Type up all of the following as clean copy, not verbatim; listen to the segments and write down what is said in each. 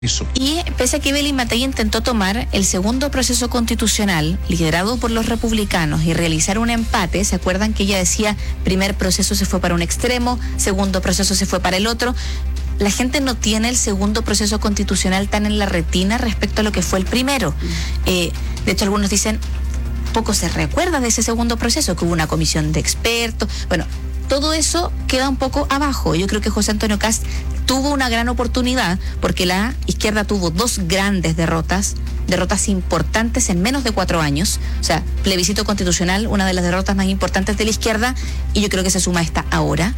Eso. Y pese a que Evelyn Matei intentó tomar el segundo proceso constitucional liderado por los republicanos y realizar un empate, ¿se acuerdan que ella decía primer proceso se fue para un extremo, segundo proceso se fue para el otro? La gente no tiene el segundo proceso constitucional tan en la retina respecto a lo que fue el primero. De hecho, algunos dicen, poco se recuerda de ese segundo proceso, que hubo una comisión de expertos. Bueno, todo eso queda un poco abajo. Yo creo que José Antonio Kast tuvo una gran oportunidad porque la izquierda tuvo dos grandes derrotas importantes en menos de 4 años. O sea, plebiscito constitucional, una de las derrotas más importantes de la izquierda, y yo creo que se suma esta ahora.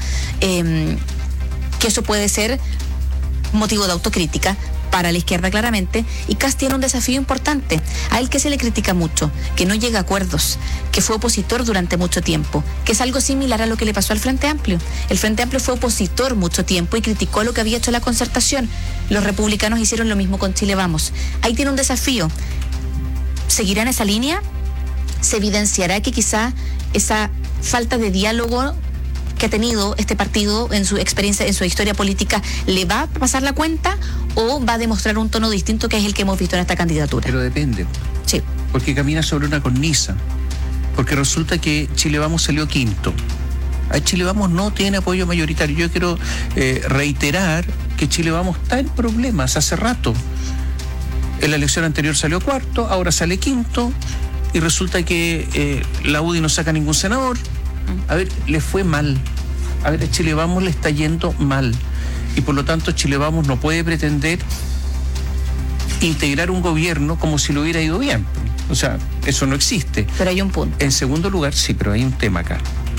Que eso puede ser motivo de autocrítica para la izquierda claramente, y Kast tiene un desafío importante. A él que se le critica mucho, que no llega a acuerdos, que fue opositor durante mucho tiempo, que es algo similar a lo que le pasó al Frente Amplio. El Frente Amplio fue opositor mucho tiempo y criticó lo que había hecho la concertación. Los republicanos hicieron lo mismo con Chile Vamos. Ahí tiene un desafío. ¿Seguirá en esa línea? ¿Se evidenciará que quizá esa falta de diálogo que ha tenido este partido en su experiencia, en su historia política, le va a pasar la cuenta o va a demostrar un tono distinto que es el que hemos visto en esta candidatura? Pero depende. Sí. Porque camina sobre una cornisa. Porque resulta que Chile Vamos salió quinto. A Chile Vamos no tiene apoyo mayoritario. Yo quiero reiterar que Chile Vamos está en problemas hace rato. En la elección anterior salió cuarto, ahora sale quinto, y resulta que la UDI no saca ningún senador. A ver, le fue mal. A ver, a Chile Vamos le está yendo mal. Y por lo tanto Chile Vamos no puede pretender integrar un gobierno como si le hubiera ido bien. O sea, eso no existe. Pero hay un punto. En segundo lugar, sí, pero hay un tema acá.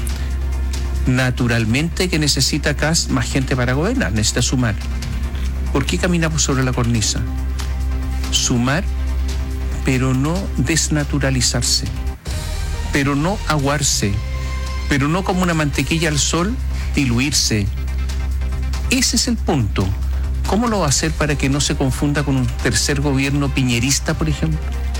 Naturalmente que necesita Kast más gente para gobernar, necesita sumar. ¿Por qué caminamos sobre la cornisa? Sumar, pero no desnaturalizarse, pero no aguarse, pero no como una mantequilla al sol, diluirse. Ese es el punto. ¿Cómo lo va a hacer para que no se confunda con un tercer gobierno piñerista, por ejemplo?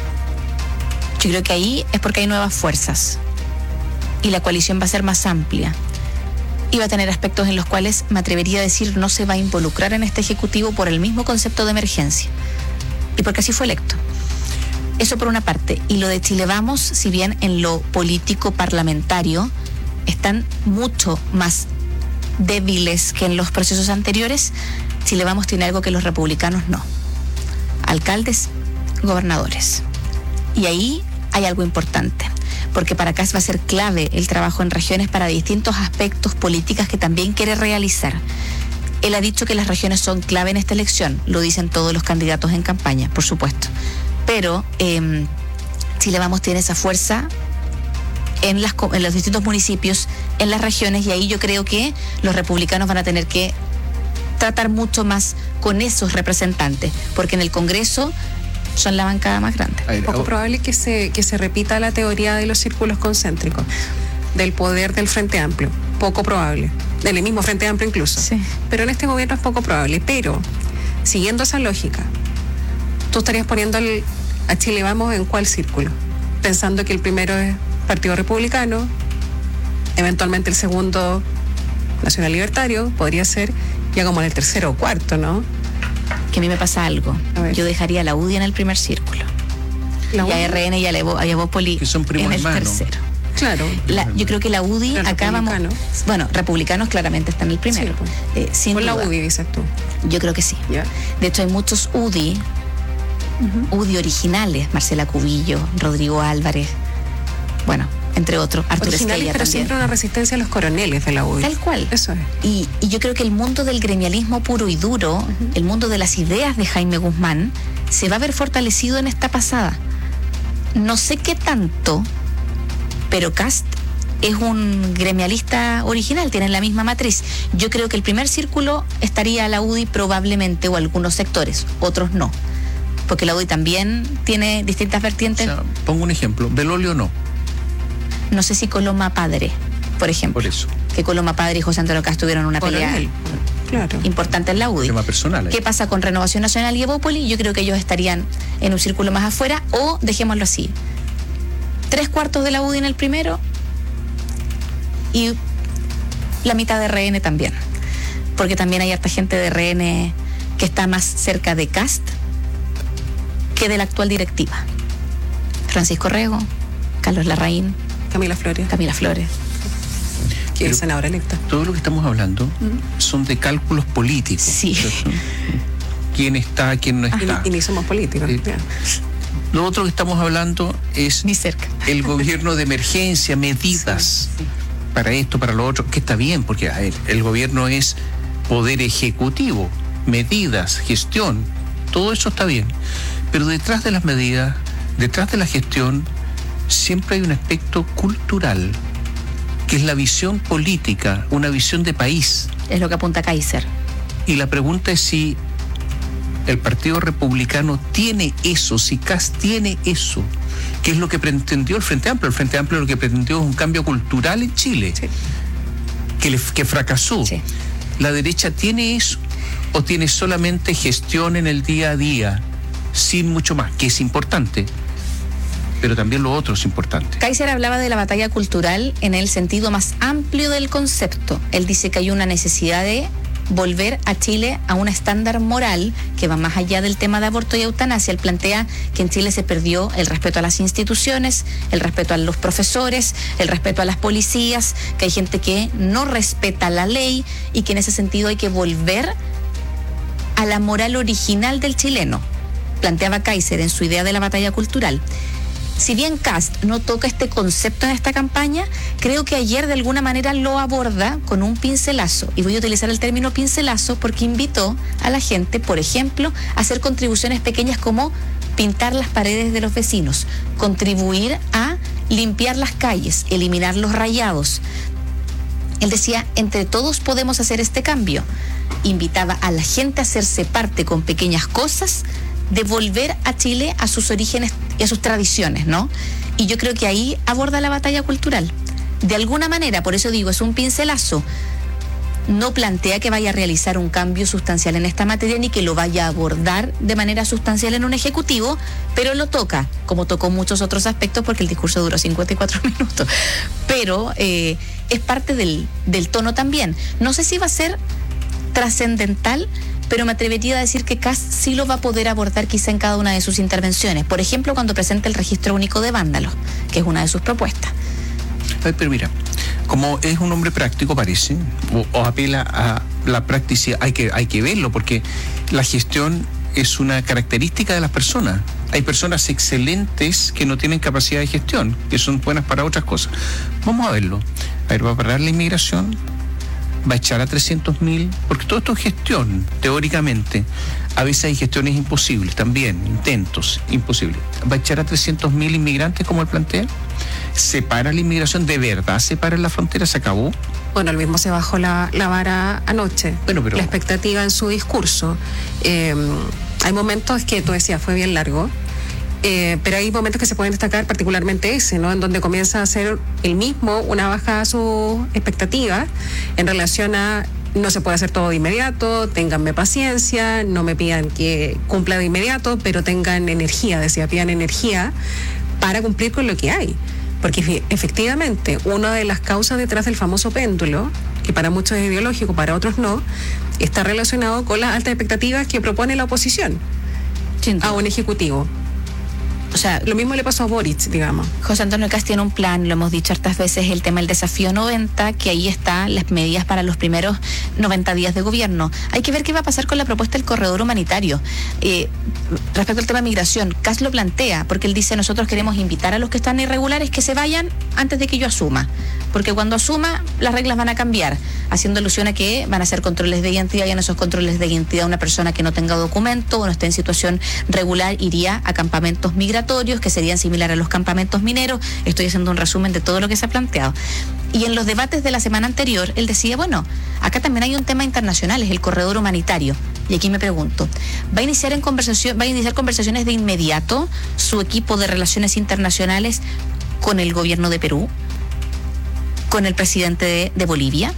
Yo creo que ahí es porque hay nuevas fuerzas y la coalición va a ser más amplia y va a tener aspectos en los cuales, me atrevería a decir, no se va a involucrar en este ejecutivo por el mismo concepto de emergencia y porque así fue electo. Eso por una parte. Y lo de Chile Vamos, si bien en lo político parlamentario están mucho más débiles que en los procesos anteriores, Chile Vamos tiene algo que los republicanos no: alcaldes, gobernadores. Y ahí hay algo importante, porque para Kast va a ser clave el trabajo en regiones para distintos aspectos políticas que también quiere realizar. Él ha dicho que las regiones son clave en esta elección, lo dicen todos los candidatos en campaña, por supuesto. Pero Chile Vamos tiene esa fuerza en los distintos municipios, en las regiones, y ahí yo creo que los republicanos van a tener que tratar mucho más con esos representantes, porque en el Congreso son la bancada más grande. Poco probable que se repita la teoría de los círculos concéntricos, del poder del Frente Amplio. Poco probable. Del mismo Frente Amplio incluso. Sí. Pero en este gobierno es poco probable. Pero, siguiendo esa lógica, tú estarías poniendo a Chile Vamos en ¿cuál círculo? Pensando que el primero es Partido Republicano, eventualmente el segundo Nacional Libertario, podría ser ya como en el tercero o cuarto, ¿no? Que a mí me pasa algo. Yo dejaría a la UDI en el primer círculo. Y a RN y a Evópoli en el tercero. Claro. Yo creo que la UDI acá vamos... Bueno, republicanos claramente están en el primero. Sí, sin por duda. La UDI, dices tú. Yo creo que sí. Yeah. De hecho, hay muchos UDI, UDI originales, Marcela Cubillo, Rodrigo Álvarez, bueno, entre otros, Arturo Esquella pero también. Siempre una resistencia a los coroneles de la UDI. Tal cual. Eso es. Y yo creo que el mundo del gremialismo puro y duro, el mundo de las ideas de Jaime Guzmán, se va a ver fortalecido en esta pasada. No sé qué tanto, pero Kast es un gremialista original, tienen la misma matriz. Yo creo que el primer círculo estaría la UDI probablemente, o algunos sectores, otros no. Porque la UDI también tiene distintas vertientes. O sea, pongo un ejemplo, Belolio no. No sé si Coloma Padre, por ejemplo. Por eso. Que Coloma Padre y José Antonio Kast tuvieron una pelea importante en la UDI. Tema personal. ¿Qué pasa con Renovación Nacional y Evópoli? Yo creo que ellos estarían en un círculo más afuera, o dejémoslo así: 3/4 de la UDI en el primero y la mitad de RN también, porque también hay harta gente de RN que está más cerca de Kast que de la actual directiva. Francisco Rego, Carlos Larraín, Camila Flores, que es senadora electa. Todo lo que estamos hablando son de cálculos políticos. Sí. ¿Quién está, quién no está? Y ni somos políticos. Lo otro que estamos hablando es ni cerca. El gobierno de emergencia, medidas para esto, para lo otro, que está bien, porque el gobierno es poder ejecutivo, medidas, gestión, todo eso está bien. Pero detrás de las medidas, detrás de la gestión, siempre hay un aspecto cultural, que es la visión política, una visión de país. Es lo que apunta Kaiser. Y la pregunta es si el Partido Republicano tiene eso, si Kast tiene eso, que es lo que pretendió el Frente Amplio. El Frente Amplio lo que pretendió es un cambio cultural en Chile, que fracasó. Sí. ¿La derecha tiene eso o tiene solamente gestión en el día a día, sin mucho más, que es importante? Pero también lo otro es importante. Kaiser hablaba de la batalla cultural en el sentido más amplio del concepto. Él dice que hay una necesidad de volver a Chile a un estándar moral que va más allá del tema de aborto y eutanasia. Él plantea que en Chile se perdió el respeto a las instituciones, el respeto a los profesores, el respeto a las policías, que hay gente que no respeta la ley y que en ese sentido hay que volver a la moral original del chileno. Planteaba Kaiser en su idea de la batalla cultural. Si bien Kast no toca este concepto en esta campaña, creo que ayer de alguna manera lo aborda con un pincelazo. Y voy a utilizar el término pincelazo porque invitó a la gente, por ejemplo, a hacer contribuciones pequeñas como pintar las paredes de los vecinos, contribuir a limpiar las calles, eliminar los rayados. Él decía, entre todos podemos hacer este cambio. Invitaba a la gente a hacerse parte con pequeñas cosas de volver a Chile a sus orígenes y a sus tradiciones, ¿no? Y yo creo que ahí aborda la batalla cultural. De alguna manera, por eso digo, es un pincelazo. No plantea que vaya a realizar un cambio sustancial en esta materia ni que lo vaya a abordar de manera sustancial en un ejecutivo, pero lo toca, como tocó muchos otros aspectos porque el discurso duró 54 minutos. Pero es parte del tono también. No sé si va a ser trascendental, pero me atrevería a decir que Kast sí lo va a poder abordar quizá en cada una de sus intervenciones. Por ejemplo, cuando presenta el registro único de vándalos, que es una de sus propuestas. Ay, pero mira, como es un hombre práctico, parece, o apela a la practicidad, hay que verlo, porque la gestión es una característica de las personas. Hay personas excelentes que no tienen capacidad de gestión, que son buenas para otras cosas. Vamos a verlo. A ver, va a parar la inmigración, va a echar a 300.000, porque todo esto es gestión, teóricamente. A veces hay gestiones imposibles también, intentos imposibles. ¿Va a echar a 300.000 inmigrantes como él plantea? ¿Separa la inmigración? ¿De verdad separa la frontera? ¿Se acabó? Bueno, él mismo se bajó la vara anoche. Bueno, pero... La expectativa en su discurso. Hay momentos que tú decías, fue bien largo. Pero hay momentos que se pueden destacar, particularmente ese, ¿no? En donde comienza a hacer él mismo una baja a sus expectativas en relación a no se puede hacer todo de inmediato, ténganme paciencia, no me pidan que cumpla de inmediato, pero tengan energía, decía, pidan energía para cumplir con lo que hay. Porque efectivamente, una de las causas detrás del famoso péndulo, que para muchos es ideológico, para otros no, está relacionado con las altas expectativas que propone la oposición a un ejecutivo. O sea, lo mismo le pasó a Boric, digamos. José Antonio Kast tiene un plan, lo hemos dicho hartas veces, el tema del desafío 90, que ahí están las medidas para los primeros 90 días de gobierno. Hay que ver qué va a pasar con la propuesta del corredor humanitario. Respecto al tema de migración, Kast lo plantea, porque él dice, nosotros queremos invitar a los que están irregulares que se vayan antes de que yo asuma, porque cuando asuma las reglas van a cambiar, haciendo alusión a que van a hacer controles de identidad, y en esos controles de identidad una persona que no tenga documento o no esté en situación regular iría a campamentos migratorios que serían similares a los campamentos mineros. Estoy haciendo un resumen de todo lo que se ha planteado. Y en los debates de la semana anterior, él decía, bueno, acá también hay un tema internacional, es el corredor humanitario. Y aquí me pregunto, ¿va a iniciar conversaciones de inmediato su equipo de relaciones internacionales con el gobierno de Perú? ¿Con el presidente de Bolivia?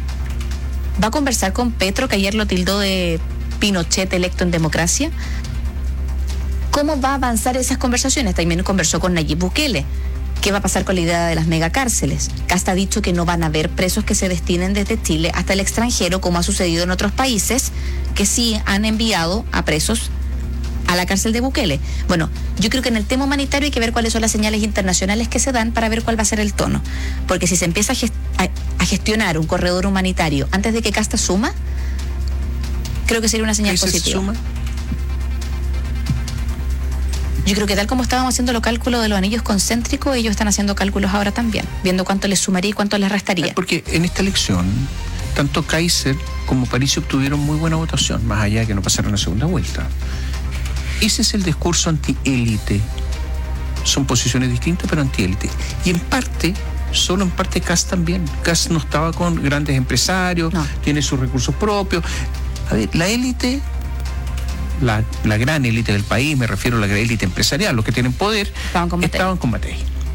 ¿Va a conversar con Petro, que ayer lo tildó de Pinochet electo en democracia? ¿Cómo va a avanzar esas conversaciones? También conversó con Nayib Bukele. ¿Qué va a pasar con la idea de las megacárceles? Kast ha dicho que no van a haber presos que se destinen desde Chile hasta el extranjero, como ha sucedido en otros países que sí han enviado a presos a la cárcel de Bukele. Bueno, yo creo que en el tema humanitario hay que ver cuáles son las señales internacionales que se dan para ver cuál va a ser el tono. Porque si se empieza a gestionar un corredor humanitario antes de que Kast asuma, creo que sería una señal positiva. Yo creo que tal como estábamos haciendo los cálculos de los anillos concéntricos, ellos están haciendo cálculos ahora también, viendo cuánto les sumaría y cuánto les restaría. Porque en esta elección, tanto Kaiser como Parisi obtuvieron muy buena votación, más allá de que no pasaron a segunda vuelta. Ese es el discurso antiélite. Son posiciones distintas, pero antiélite. Y en parte, solo en parte Kast también. Kast no estaba con grandes empresarios, no. Tiene sus recursos propios. A ver, la élite... La gran élite del país, me refiero a la gran élite empresarial, los que tienen poder, estaban con Matei.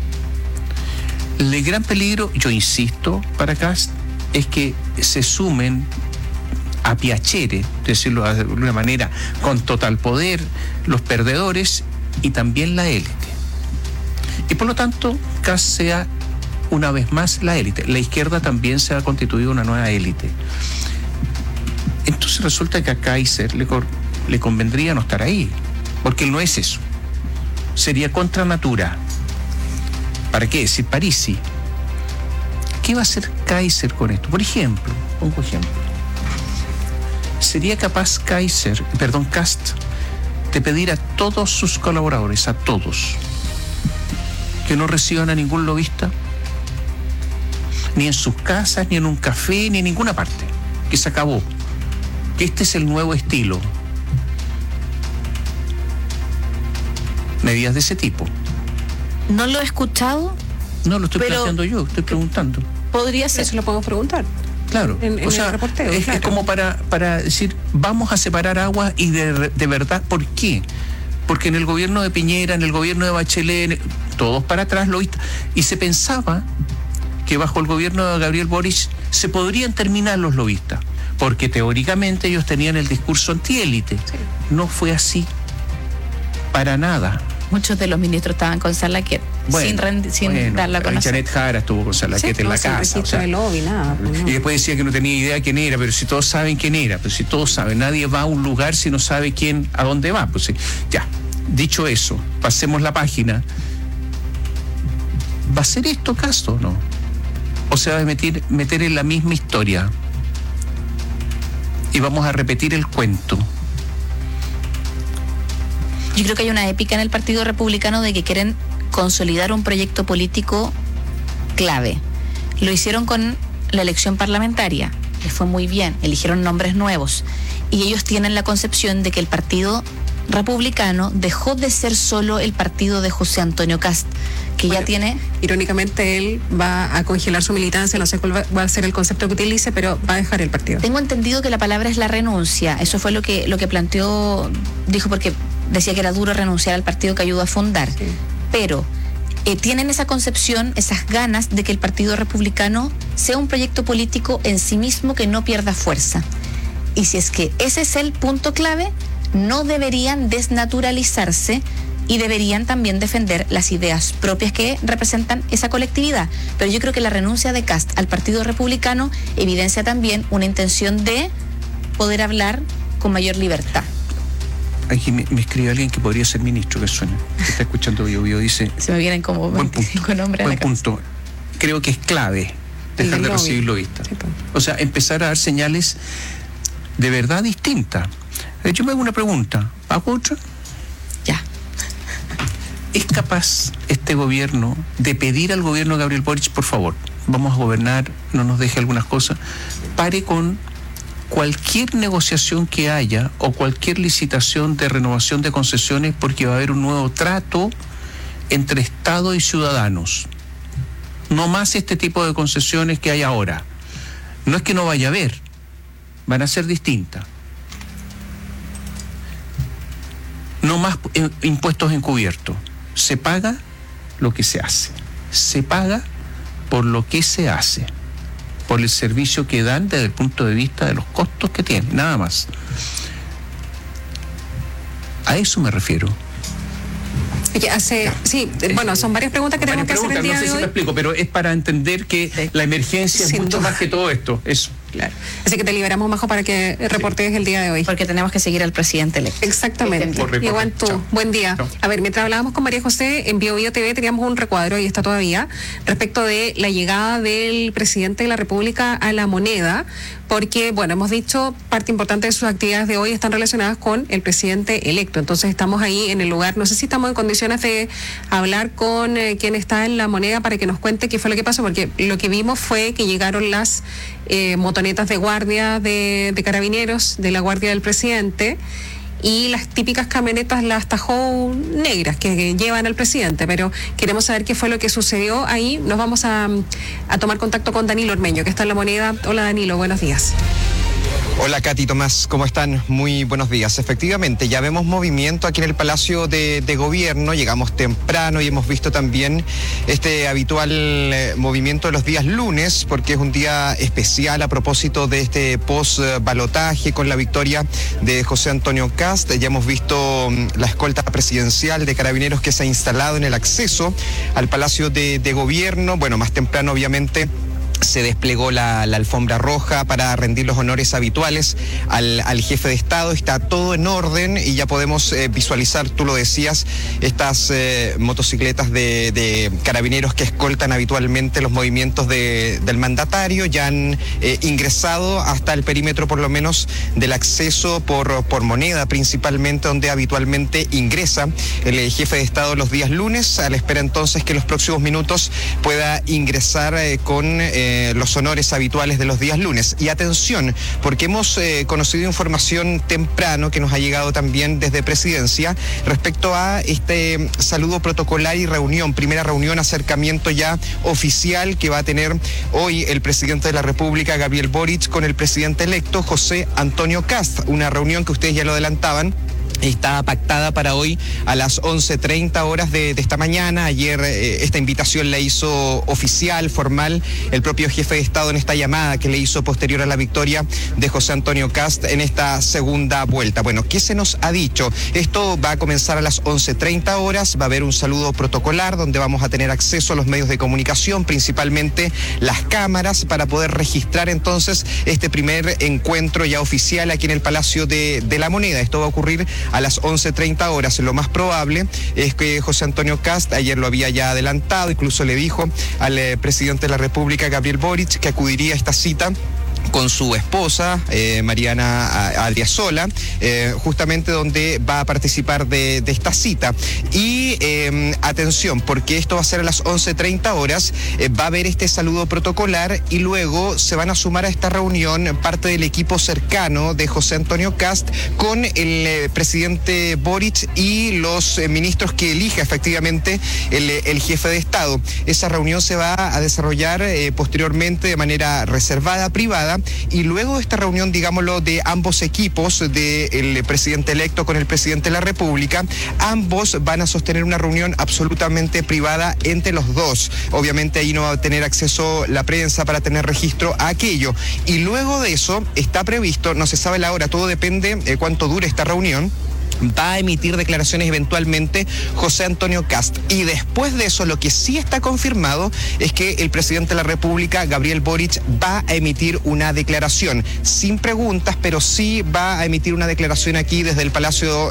El gran peligro, yo insisto, para Kast, es que se sumen a piacere, decirlo de alguna manera, con total poder, los perdedores y también la élite. Y por lo tanto, Kast sea una vez más la élite. La izquierda también se ha constituido una nueva élite. Entonces resulta que a Kaiser le convendría no estar ahí, porque él no es eso. Sería contra natura. ¿Para qué? Si Parisi. ¿Qué va a hacer Kaiser con esto? Por ejemplo, pongo ejemplo. ¿Sería capaz Kast, de pedir a todos sus colaboradores, a todos, que no reciban a ningún lobista? Ni en sus casas, ni en un café, ni en ninguna parte. Que se acabó. Que este es el nuevo estilo. Medidas de ese tipo. No lo he escuchado. No lo estoy planteando yo, estoy preguntando. Podría ser. Eso lo podemos preguntar. Claro. En o sea, el reporteo, es como para decir, vamos a separar aguas y de verdad, ¿por qué? Porque en el gobierno de Piñera, en el gobierno de Bachelet, todos para atrás lobistas. Y se pensaba que bajo el gobierno de Gabriel Boric se podrían terminar los lobistas, porque teóricamente ellos tenían el discurso antiélite. Sí. No fue así. Para nada. Muchos de los ministros estaban con Salaquet, sin darla a conocer. Janet Jara estuvo con Salaquet en la casa. O sea, de lobby, nada, y después decía que no tenía idea quién era, pero si todos saben quién era, pero si todos saben, nadie va a un lugar si no sabe quién, a dónde va. Pues sí. Ya, dicho eso, pasemos la página. ¿Va a ser esto Kast o no? ¿O se va a meter en la misma historia? Y vamos a repetir el cuento. Yo creo que hay una épica en el Partido Republicano de que quieren consolidar un proyecto político clave. Lo hicieron con la elección parlamentaria, les fue muy bien, eligieron nombres nuevos. Y ellos tienen la concepción de que el Partido Republicano dejó de ser solo el partido de José Antonio Kast, que ya tiene... Irónicamente él va a congelar su militancia, no sé cuál va a ser el concepto que utilice, pero va a dejar el partido. Tengo entendido que la palabra es la renuncia, eso fue lo que planteó, dijo, porque decía que era duro renunciar al partido que ayudó a fundar, sí. Pero tienen esa concepción, esas ganas de que el Partido Republicano sea un proyecto político en sí mismo que no pierda fuerza. Y si es que ese es el punto clave, no deberían desnaturalizarse y deberían también defender las ideas propias que representan esa colectividad. Pero yo creo que la renuncia de Kast al Partido Republicano evidencia también una intención de poder hablar con mayor libertad. Aquí me escribe alguien que podría ser ministro, que suena, que está escuchando Bio, dice... Se me vienen como 25 nombres a la cabeza. Buen punto. Creo que es clave dejar de recibir lobistas. Sí, o sea, empezar a dar señales de verdad distintas. Yo me hago una pregunta. ¿Hago otra? Ya. ¿Es capaz este gobierno de pedir al gobierno de Gabriel Boric, por favor, vamos a gobernar, no nos deje algunas cosas, pare con cualquier negociación que haya o cualquier licitación de renovación de concesiones, porque va a haber un nuevo trato entre Estado y ciudadanos? No más este tipo de concesiones que hay ahora. No es que no vaya a haber, van a ser distintas. No más impuestos encubiertos. Se paga lo que se hace. Se paga por lo que se hace, por el servicio que dan desde el punto de vista de los costos que tienen, nada más. A eso me refiero. Bueno, son varias preguntas que tenemos que hacer el día no sé de si hoy. me explico, pero es para entender que la emergencia es mucho más que todo esto. Eso. Claro. Así que te liberamos, Majo, para que reportes el día de hoy. Porque tenemos que seguir al presidente electo. Exactamente. Igual tú. Chao. Buen día. Chao. A ver, mientras hablábamos con María José, en Bio TV teníamos un recuadro, y está todavía, respecto de la llegada del presidente de la República a La Moneda, porque, bueno, hemos dicho, parte importante de sus actividades de hoy están relacionadas con el presidente electo. Entonces estamos ahí en el lugar, no sé si estamos en condiciones de hablar con quien está en La Moneda para que nos cuente qué fue lo que pasó, porque lo que vimos fue que llegaron las motonetas de guardia de carabineros, de la guardia del presidente, y las típicas camionetas, las Tahoe negras que llevan al presidente, pero queremos saber qué fue lo que sucedió ahí. Nos vamos a tomar contacto con Danilo Ormeño, que está en La Moneda. Hola Danilo, buenos días. Hola Katy, Tomás, ¿cómo están? Muy buenos días. Efectivamente, ya vemos movimiento aquí en el Palacio de Gobierno, llegamos temprano y hemos visto también este habitual movimiento de los días lunes, porque es un día especial a propósito de este post-balotaje con la victoria de José Antonio Kast. Ya hemos visto la escolta presidencial de carabineros que se ha instalado en el acceso al Palacio de Gobierno. Bueno, más temprano obviamente se desplegó la alfombra roja para rendir los honores habituales al jefe de Estado. Está todo en orden y ya podemos visualizar, tú lo decías, estas motocicletas de carabineros que escoltan habitualmente los movimientos del mandatario. Ya han ingresado hasta el perímetro, por lo menos, del acceso por Moneda, principalmente, donde habitualmente ingresa el jefe de Estado los días lunes, a la espera entonces que los próximos minutos pueda ingresar con los honores habituales de los días lunes. Y atención, porque hemos conocido información temprano que nos ha llegado también desde Presidencia respecto a este saludo protocolar y primera reunión, acercamiento ya oficial que va a tener hoy el presidente de la República, Gabriel Boric, con el presidente electo, José Antonio Kast. Una reunión que ustedes ya lo adelantaban, está pactada para hoy a las 11:30 horas de esta mañana. Ayer esta invitación la hizo oficial, formal, el propio jefe de Estado en esta llamada que le hizo posterior a la victoria de José Antonio Kast en esta segunda vuelta. Bueno, ¿qué se nos ha dicho? Esto va a comenzar a las 11:30 horas, va a haber un saludo protocolar donde vamos a tener acceso a los medios de comunicación, principalmente las cámaras, para poder registrar entonces este primer encuentro ya oficial aquí en el Palacio de La Moneda. Esto va a ocurrir a las 11:30 horas. Lo más probable es que José Antonio Kast, ayer lo había ya adelantado, incluso le dijo al presidente de la República, Gabriel Boric, que acudiría a esta cita con su esposa, Mariana Adriasola, justamente donde va a participar de esta cita. Y atención, porque esto va a ser a las 11:30 horas, va a haber este saludo protocolar y luego se van a sumar a esta reunión parte del equipo cercano de José Antonio Kast con el presidente Boric y los ministros que elija efectivamente el jefe de Estado. Esa reunión se va a desarrollar posteriormente de manera reservada, privada, y luego de esta reunión, digámoslo, de ambos equipos, del presidente electo con el presidente de la República, ambos van a sostener una reunión absolutamente privada entre los dos. Obviamente ahí no va a tener acceso la prensa para tener registro a aquello. Y luego de eso está previsto, no se sabe la hora, todo depende de cuánto dure esta reunión, va a emitir declaraciones eventualmente José Antonio Kast. Y después de eso, lo que sí está confirmado es que el presidente de la República, Gabriel Boric, va a emitir una declaración, sin preguntas, pero sí va a emitir una declaración aquí desde el Palacio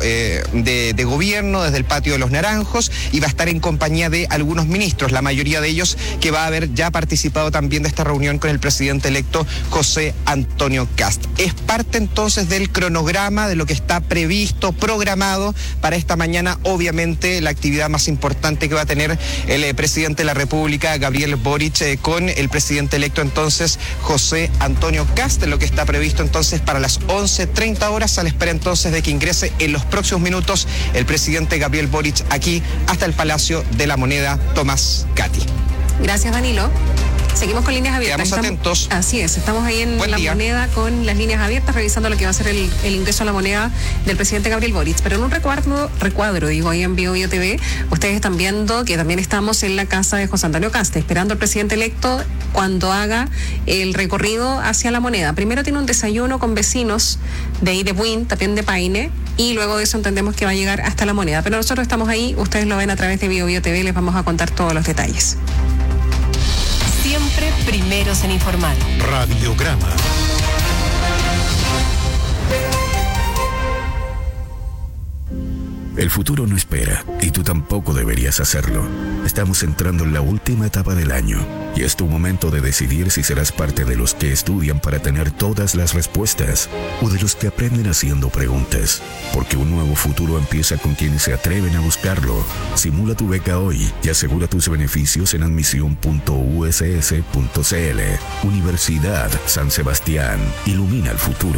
de Gobierno, desde el Patio de los Naranjos, y va a estar en compañía de algunos ministros, la mayoría de ellos que va a haber ya participado también de esta reunión con el presidente electo José Antonio Kast. Es parte entonces del cronograma de lo que está previsto, programado para esta mañana. Obviamente la actividad más importante que va a tener el presidente de la República, Gabriel Boric, con el presidente electo entonces José Antonio Kast, lo que está previsto entonces para las 11:30 horas, a la espera entonces de que ingrese en los próximos minutos el presidente Gabriel Boric aquí hasta el Palacio de la Moneda. Tomás, Katy. Gracias, Danilo. Seguimos con líneas abiertas. Quedamos atentos. Así es, estamos ahí en La Moneda con las líneas abiertas, revisando lo que va a ser el ingreso a La Moneda del presidente Gabriel Boric. Pero en un recuadro, digo, ahí en Bio TV, ustedes están viendo que también estamos en la casa de José Antonio Kast, esperando al presidente electo cuando haga el recorrido hacia La Moneda. Primero tiene un desayuno con vecinos de Idebuin, también de Paine, y luego de eso entendemos que va a llegar hasta la Moneda. Pero nosotros estamos ahí, ustedes lo ven a través de BioBio TV, les vamos a contar todos los detalles. Siempre primeros en informar. Radiograma. El futuro no espera, y tú tampoco deberías hacerlo. Estamos entrando en la última etapa del año, y es tu momento de decidir si serás parte de los que estudian para tener todas las respuestas, o de los que aprenden haciendo preguntas. Porque un nuevo futuro empieza con quienes se atreven a buscarlo. Simula tu beca hoy y asegura tus beneficios en admisión.uss.cl. Universidad San Sebastián. Ilumina el futuro.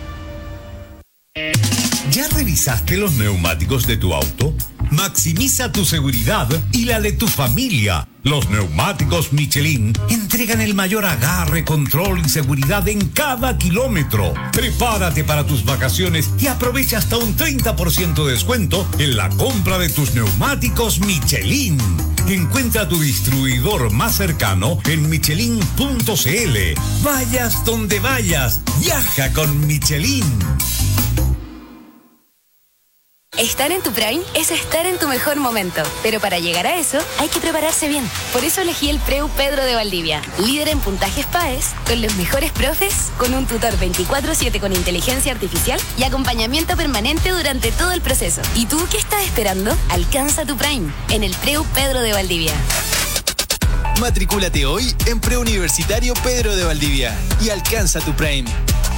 ¿Ya revisaste los neumáticos de tu auto? Maximiza tu seguridad y la de tu familia. Los neumáticos Michelin entregan el mayor agarre, control y seguridad en cada kilómetro. Prepárate para tus vacaciones y aprovecha hasta un 30% de descuento en la compra de tus neumáticos Michelin. Encuentra tu distribuidor más cercano en michelin.cl. Vayas donde vayas, viaja con Michelin. Estar en tu Prime es estar en tu mejor momento, pero para llegar a eso hay que prepararse bien. Por eso elegí el Preu Pedro de Valdivia, líder en puntajes PAES, con los mejores profes, con un tutor 24/7 con inteligencia artificial y acompañamiento permanente durante todo el proceso. ¿Y tú qué estás esperando? Alcanza tu Prime en el Preu Pedro de Valdivia. Matricúlate hoy en Preuniversitario Pedro de Valdivia y alcanza tu Prime.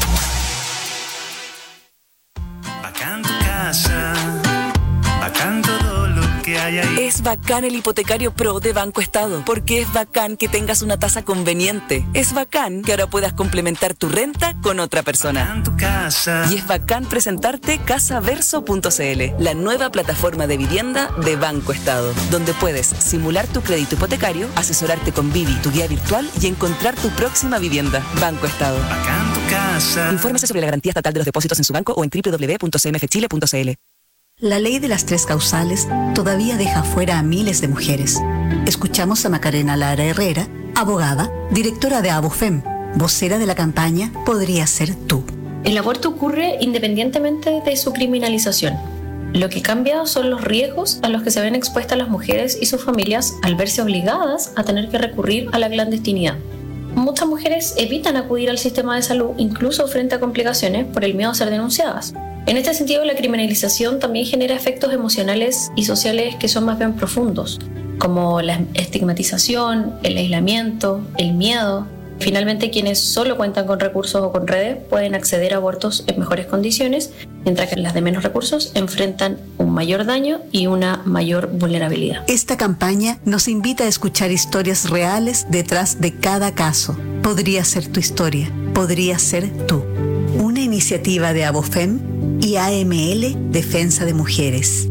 Bacán tu casa, bacán todo lo que hay ahí. Es bacán el hipotecario Pro de Banco Estado, porque es bacán que tengas una tasa conveniente. Es bacán que ahora puedas complementar tu renta con otra persona. Bacán tu casa. Y es bacán presentarte casaverso.cl, la nueva plataforma de vivienda de Banco Estado, donde puedes simular tu crédito hipotecario, asesorarte con Vivi, tu guía virtual, y encontrar tu próxima vivienda. Banco Estado. Bacán tu casa. Infórmese sobre la garantía estatal de los depósitos en su banco o en www.cmfchile.cl. La ley de las 3 causales todavía deja fuera a miles de mujeres. Escuchamos a Macarena Lara Herrera, abogada, directora de ABUFEM, vocera de la campaña Podría Ser Tú. El aborto ocurre independientemente de su criminalización. Lo que cambia son los riesgos a los que se ven expuestas las mujeres y sus familias al verse obligadas a tener que recurrir a la clandestinidad. Muchas mujeres evitan acudir al sistema de salud incluso frente a complicaciones por el miedo a ser denunciadas. En este sentido, la criminalización también genera efectos emocionales y sociales que son más bien profundos, como la estigmatización, el aislamiento, el miedo. Finalmente, quienes solo cuentan con recursos o con redes pueden acceder a abortos en mejores condiciones, mientras que las de menos recursos enfrentan un mayor daño y una mayor vulnerabilidad. Esta campaña nos invita a escuchar historias reales detrás de cada caso. Podría ser tu historia, podría ser tú. Una iniciativa de ABOFEM y AML Defensa de Mujeres.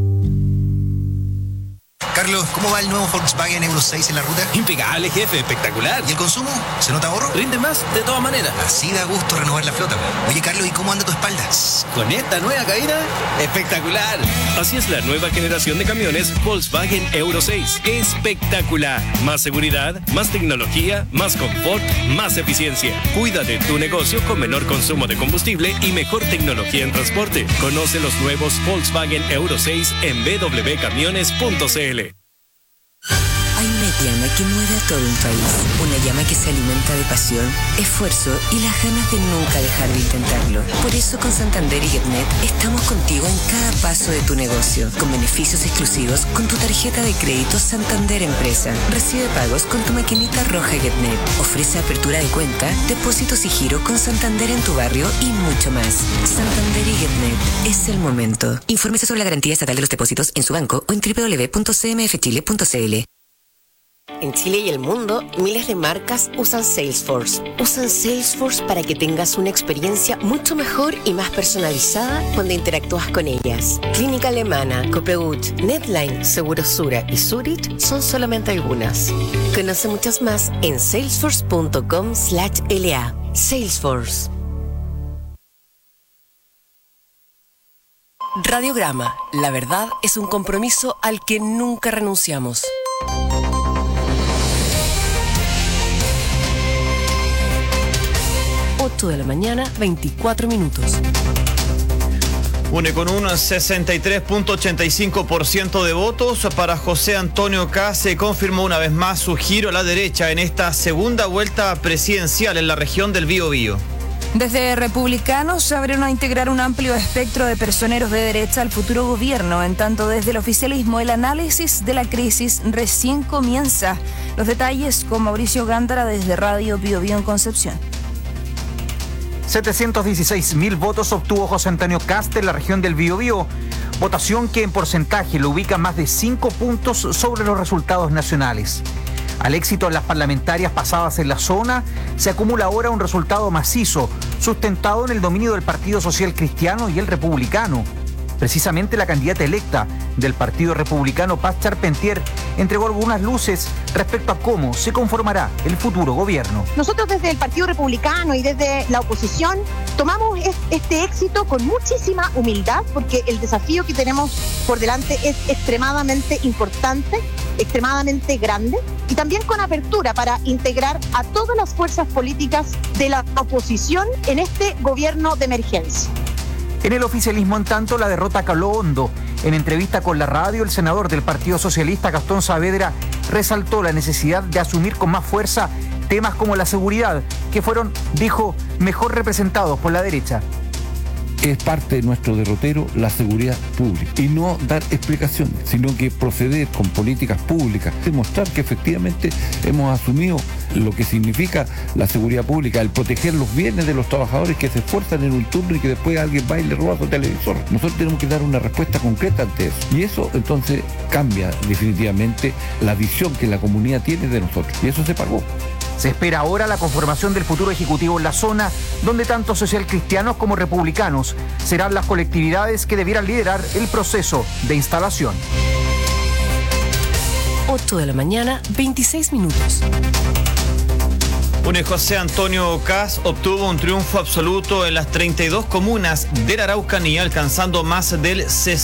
Carlos, ¿cómo va el nuevo Volkswagen Euro 6 en la ruta? Impecable, jefe, espectacular. ¿Y el consumo? ¿Se nota ahorro? Rinde más, de todas maneras. Así da gusto renovar la flota. Oye, Carlos, ¿y cómo anda tu espalda? Con esta nueva cabina, espectacular. Así es la nueva generación de camiones Volkswagen Euro 6. Espectacular. Más seguridad, más tecnología, más confort, más eficiencia. Cuida de tu negocio con menor consumo de combustible y mejor tecnología en transporte. Conoce los nuevos Volkswagen Euro 6 en www.camiones.cl. Hay una llama que mueve a todo un país, una llama que se alimenta de pasión, esfuerzo y las ganas de nunca dejar de intentarlo. Por eso con Santander y GetNet estamos contigo en cada paso de tu negocio, con beneficios exclusivos con tu tarjeta de crédito Santander Empresa. Recibe pagos con tu maquinita roja GetNet. Ofrece apertura de cuenta, depósitos y giro con Santander en tu barrio y mucho más. Santander y GetNet, es el momento. Infórmese sobre la garantía estatal de los depósitos en su banco o en www.cmfchile.cl. En Chile y el mundo, miles de marcas usan Salesforce. Usan Salesforce para que tengas una experiencia mucho mejor y más personalizada cuando interactúas con ellas. Clínica Alemana, Copegut, Netline, Segurosura y Zurich son solamente algunas. Conoce muchas más en salesforce.com/LA. Salesforce. Radiograma. La verdad es un compromiso al que nunca renunciamos. 8 de la mañana, 24 minutos. Une con un 63.85% de votos para José Antonio Kast. Se confirmó una vez más su giro a la derecha en esta segunda vuelta presidencial en la región del Biobío. Desde Republicanos se abrieron a integrar un amplio espectro de personeros de derecha al futuro gobierno. En tanto, desde el oficialismo, el análisis de la crisis recién comienza. Los detalles con Mauricio Gándara desde Radio Biobío en Concepción. 716.000 votos obtuvo José Antonio Kast en la región del Biobío, votación que en porcentaje lo ubica más de 5 puntos sobre los resultados nacionales. Al éxito en las parlamentarias pasadas en la zona, se acumula ahora un resultado macizo, sustentado en el dominio del Partido Social Cristiano y el Republicano. Precisamente la candidata electa del Partido Republicano, Paz Charpentier, entregó algunas luces respecto a cómo se conformará el futuro gobierno. Nosotros desde el Partido Republicano y desde la oposición tomamos este éxito con muchísima humildad, porque el desafío que tenemos por delante es extremadamente importante, extremadamente grande, y también con apertura para integrar a todas las fuerzas políticas de la oposición en este gobierno de emergencia. En el oficialismo, en tanto, la derrota caló hondo. En entrevista con la radio, el senador del Partido Socialista, Gastón Saavedra, resaltó la necesidad de asumir con más fuerza temas como la seguridad, que fueron, dijo, mejor representados por la derecha. Es parte de nuestro derrotero la seguridad pública y no dar explicaciones, sino que proceder con políticas públicas, demostrar que efectivamente hemos asumido lo que significa la seguridad pública, el proteger los bienes de los trabajadores que se esfuerzan en un turno y que después alguien va y le roba su televisor. Nosotros tenemos que dar una respuesta concreta ante eso, y eso entonces cambia definitivamente la visión que la comunidad tiene de nosotros, y eso se pagó. Se espera ahora la conformación del futuro ejecutivo en la zona, donde tanto socialcristianos como republicanos serán las colectividades que debieran liderar el proceso de instalación. 8 de la mañana, 26 minutos. José Antonio Kast obtuvo un triunfo absoluto en las 32 comunas de la Araucanía, alcanzando más del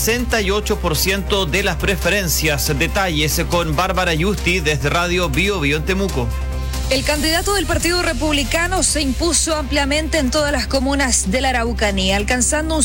68% de las preferencias. Detalles con Bárbara Yusti desde Radio Biobío en Temuco. El candidato del Partido Republicano se impuso ampliamente en todas las comunas de la Araucanía, alcanzando un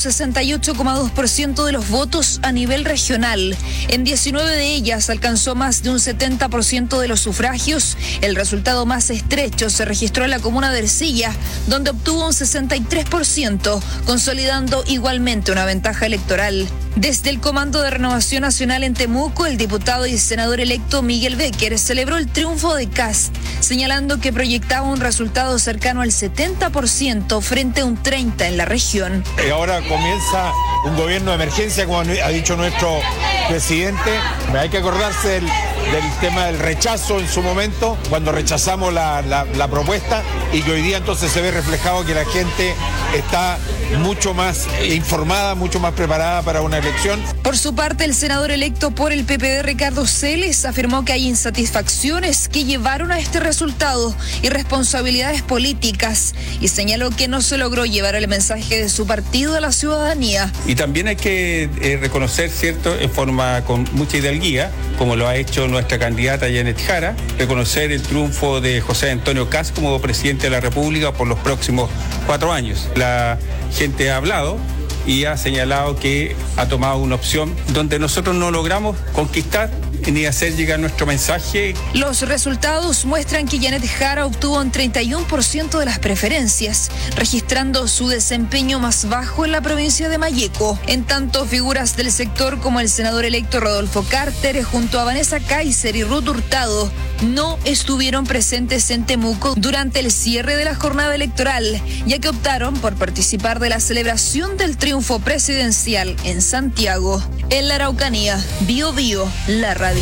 68,2% de los votos a nivel regional. En 19 de ellas alcanzó más de un 70% de los sufragios. El resultado más estrecho se registró en la comuna de Ercilla, donde obtuvo un 63%, consolidando igualmente una ventaja electoral. Desde el Comando de Renovación Nacional en Temuco, el diputado y senador electo Miguel Becker celebró el triunfo de Kast, señalando que proyectaba un resultado cercano al 70% frente a un 30% en la región. Ahora comienza un gobierno de emergencia, como ha dicho nuestro presidente. Hay que acordarse del tema del rechazo en su momento, cuando rechazamos la propuesta, y que hoy día entonces se ve reflejado que la gente está mucho más informada, mucho más preparada para una elección. Por su parte, el senador electo por el PPD, Ricardo Celes, afirmó que hay insatisfacciones que llevaron a este resultado y responsabilidades políticas, y señaló que no se logró llevar el mensaje de su partido a la ciudadanía. Y también hay que reconocer, ¿cierto?, en forma con mucha hidalguía, como lo ha hecho nuestra candidata Janet Jara, reconocer el triunfo de José Antonio Kast como presidente de la República por los próximos 4 años. La gente ha hablado y ha señalado que ha tomado una opción donde nosotros no logramos conquistar ni hacer llegar nuestro mensaje. Los resultados muestran que Janet Jara obtuvo un 31% de las preferencias, registrando su desempeño más bajo en la provincia de Malleco. En tanto, figuras del sector como el senador electo Rodolfo Carter, junto a Vanessa Kaiser y Ruth Hurtado, no estuvieron presentes en Temuco durante el cierre de la jornada electoral, ya que optaron por participar de la celebración del triunfo presidencial en Santiago. En la Araucanía, Biobío, la radio.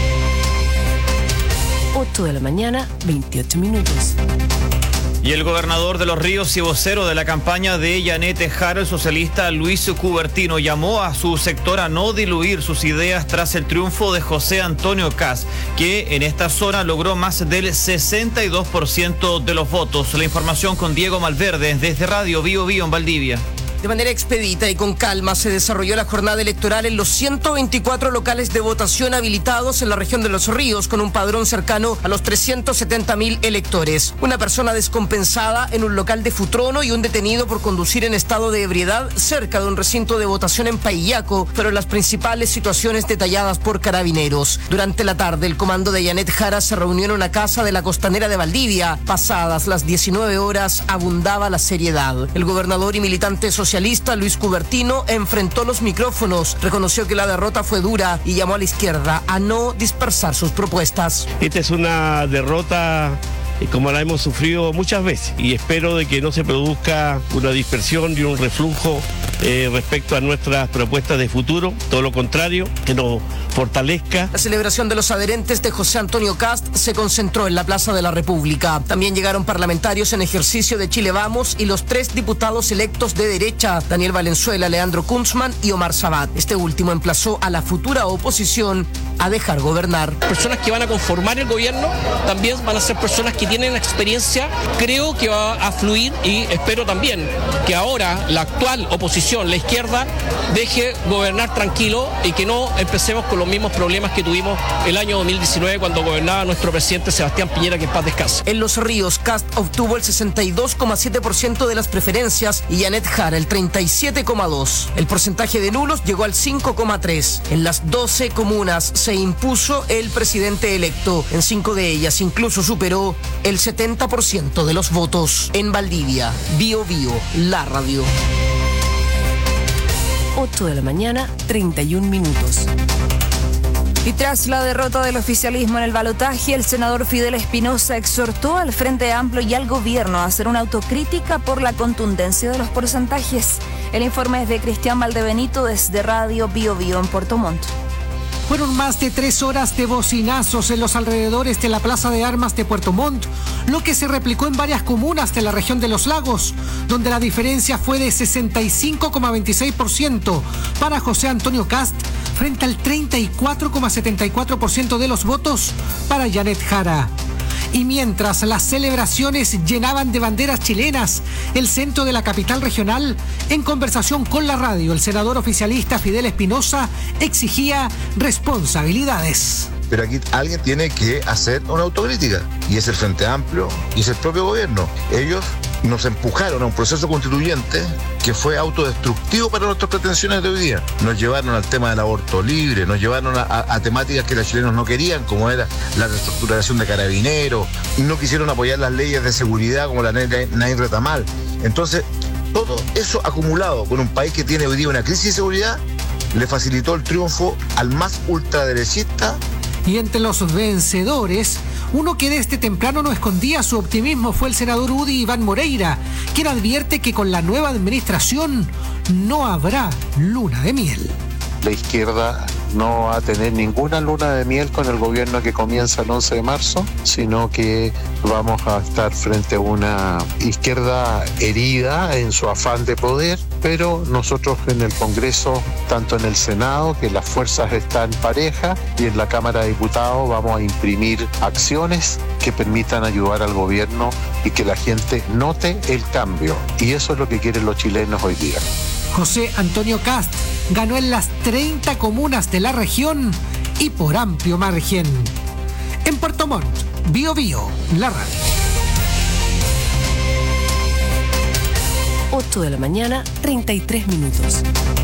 8 de la mañana, 28 minutos. Y el gobernador de Los Ríos y vocero de la campaña de Janet Jara, el socialista Luis Cubertino, llamó a su sector a no diluir sus ideas tras el triunfo de José Antonio Kast, que en esta zona logró más del 62% de los votos. La información con Diego Malverde desde Radio Biobío en Valdivia. De manera expedita y con calma se desarrolló la jornada electoral en los 124 locales de votación habilitados en la región de Los Ríos, con un padrón cercano a los 370.000 electores. Una persona descompensada en un local de Futrono y un detenido por conducir en estado de ebriedad cerca de un recinto de votación en Paillaco fueron las principales situaciones detalladas por Carabineros. Durante la tarde, el comando de Janet Jara se reunió en una casa de la costanera de Valdivia. Pasadas las 19 horas, abundaba la seriedad. El gobernador y militante socialista Luis Cubertino enfrentó los micrófonos, reconoció que la derrota fue dura y llamó a la izquierda a no dispersar sus propuestas. Esta es una derrota como la hemos sufrido muchas veces, y espero de que no se produzca una dispersión y un reflujo respecto a nuestras propuestas de futuro, todo lo contrario, que nos fortalezca. La celebración de los adherentes de José Antonio Kast se concentró en la Plaza de la República. También llegaron parlamentarios en ejercicio de Chile Vamos y los 3 diputados electos de derecha, Daniel Valenzuela, Leandro Kunzman y Omar Sabat. Este último emplazó a la futura oposición a dejar gobernar. Personas que van a conformar el gobierno también van a ser personas que tienen experiencia. Creo que va a fluir y espero también que ahora la actual oposición, la izquierda, deje gobernar tranquilo y que no empecemos con los mismos problemas que tuvimos el año 2019 cuando gobernaba nuestro presidente Sebastián Piñera, que en paz descanse. En Los Ríos, Kast obtuvo el 62,7% de las preferencias y Janet Jara el 37,2%. El porcentaje de nulos llegó al 5,3%. En las 12 comunas se impuso el presidente electo. En 5 de ellas incluso superó el 70% de los votos. En Valdivia, Bio Bio, la radio. 8 de la mañana, 31 minutos. Y tras la derrota del oficialismo en el balotaje, el senador Fidel Espinosa exhortó al Frente Amplio y al gobierno a hacer una autocrítica por la contundencia de los porcentajes. El informe es de Cristian Valdebenito desde Radio Bio Bio en Puerto Montt. Fueron más de 3 horas de bocinazos en los alrededores de la Plaza de Armas de Puerto Montt, lo que se replicó en varias comunas de la región de Los Lagos, donde la diferencia fue de 65,26% para José Antonio Kast frente al 34,74% de los votos para Janet Jara. Y mientras las celebraciones llenaban de banderas chilenas el centro de la capital regional, en conversación con la radio, el senador oficialista Fidel Espinosa exigía responsabilidades. Pero aquí alguien tiene que hacer una autocrítica, y es el Frente Amplio y es el propio gobierno. Ellos nos empujaron a un proceso constituyente que fue autodestructivo para nuestras pretensiones de hoy día. Nos llevaron al tema del aborto libre, nos llevaron a temáticas que los chilenos no querían, como era la reestructuración de Carabineros, no quisieron apoyar las leyes de seguridad como la ley Nain Retamal. Entonces, todo eso acumulado con un país que tiene hoy día una crisis de seguridad, le facilitó el triunfo al más ultraderechista. Y entre los vencedores, uno que desde temprano no escondía su optimismo fue el senador UDI Iván Moreira, quien advierte que con la nueva administración no habrá luna de miel. La izquierda no va a tener ninguna luna de miel con el gobierno que comienza el 11 de marzo, sino que vamos a estar frente a una izquierda herida en su afán de poder, pero nosotros en el Congreso, tanto en el Senado, que las fuerzas están parejas, y en la Cámara de Diputados vamos a imprimir acciones que permitan ayudar al gobierno y que la gente note el cambio. Y eso es lo que quieren los chilenos hoy día. José Antonio Kast ganó en las 30 comunas de la región y por amplio margen. En Puerto Montt, Bio Bio, la radio. 8 de la mañana, 33 minutos.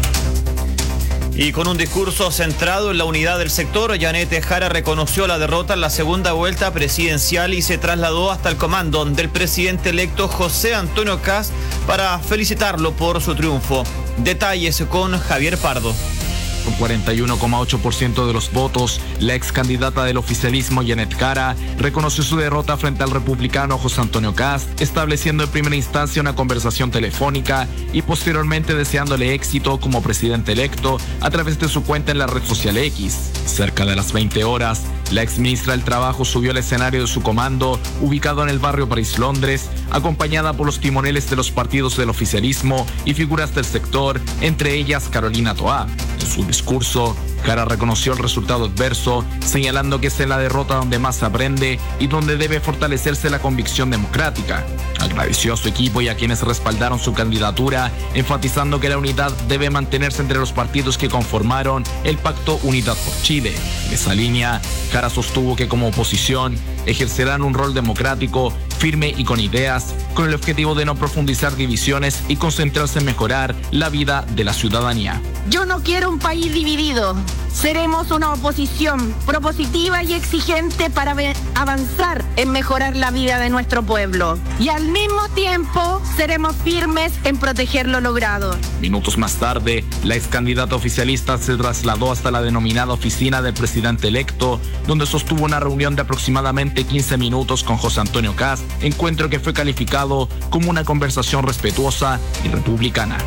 Y con un discurso centrado en la unidad del sector, Janet Jara reconoció la derrota en la segunda vuelta presidencial y se trasladó hasta el comando del presidente electo José Antonio Kast para felicitarlo por su triunfo. Detalles con Javier Pardo. Con 41,8% de los votos, la ex candidata del oficialismo, Janet Jara, reconoció su derrota frente al republicano José Antonio Kast, estableciendo en primera instancia una conversación telefónica y posteriormente deseándole éxito como presidente electo a través de su cuenta en la red social X. Cerca de las 20 horas, la ex ministra del Trabajo subió al escenario de su comando, ubicado en el barrio París, Londres, acompañada por los timoneles de los partidos del oficialismo y figuras del sector, entre ellas Carolina Toá. En su discurso, Jara reconoció el resultado adverso, señalando que es en la derrota donde más se aprende y donde debe fortalecerse la convicción democrática. Agradeció a su equipo y a quienes respaldaron su candidatura, enfatizando que la unidad debe mantenerse entre los partidos que conformaron el Pacto Unidad por Chile. En esa línea, Jara sostuvo que como oposición ejercerán un rol democrático, firme y con ideas, con el objetivo de no profundizar divisiones y concentrarse en mejorar la vida de la ciudadanía. Yo no quiero un país dividido. Seremos una oposición propositiva y exigente para avanzar en mejorar la vida de nuestro pueblo. Y al mismo tiempo seremos firmes en proteger lo logrado. Minutos más tarde, la ex candidata oficialista se trasladó hasta la denominada oficina del presidente electo, donde sostuvo una reunión de aproximadamente 15 minutos con José Antonio Kast, encuentro que fue calificado como una conversación respetuosa y republicana.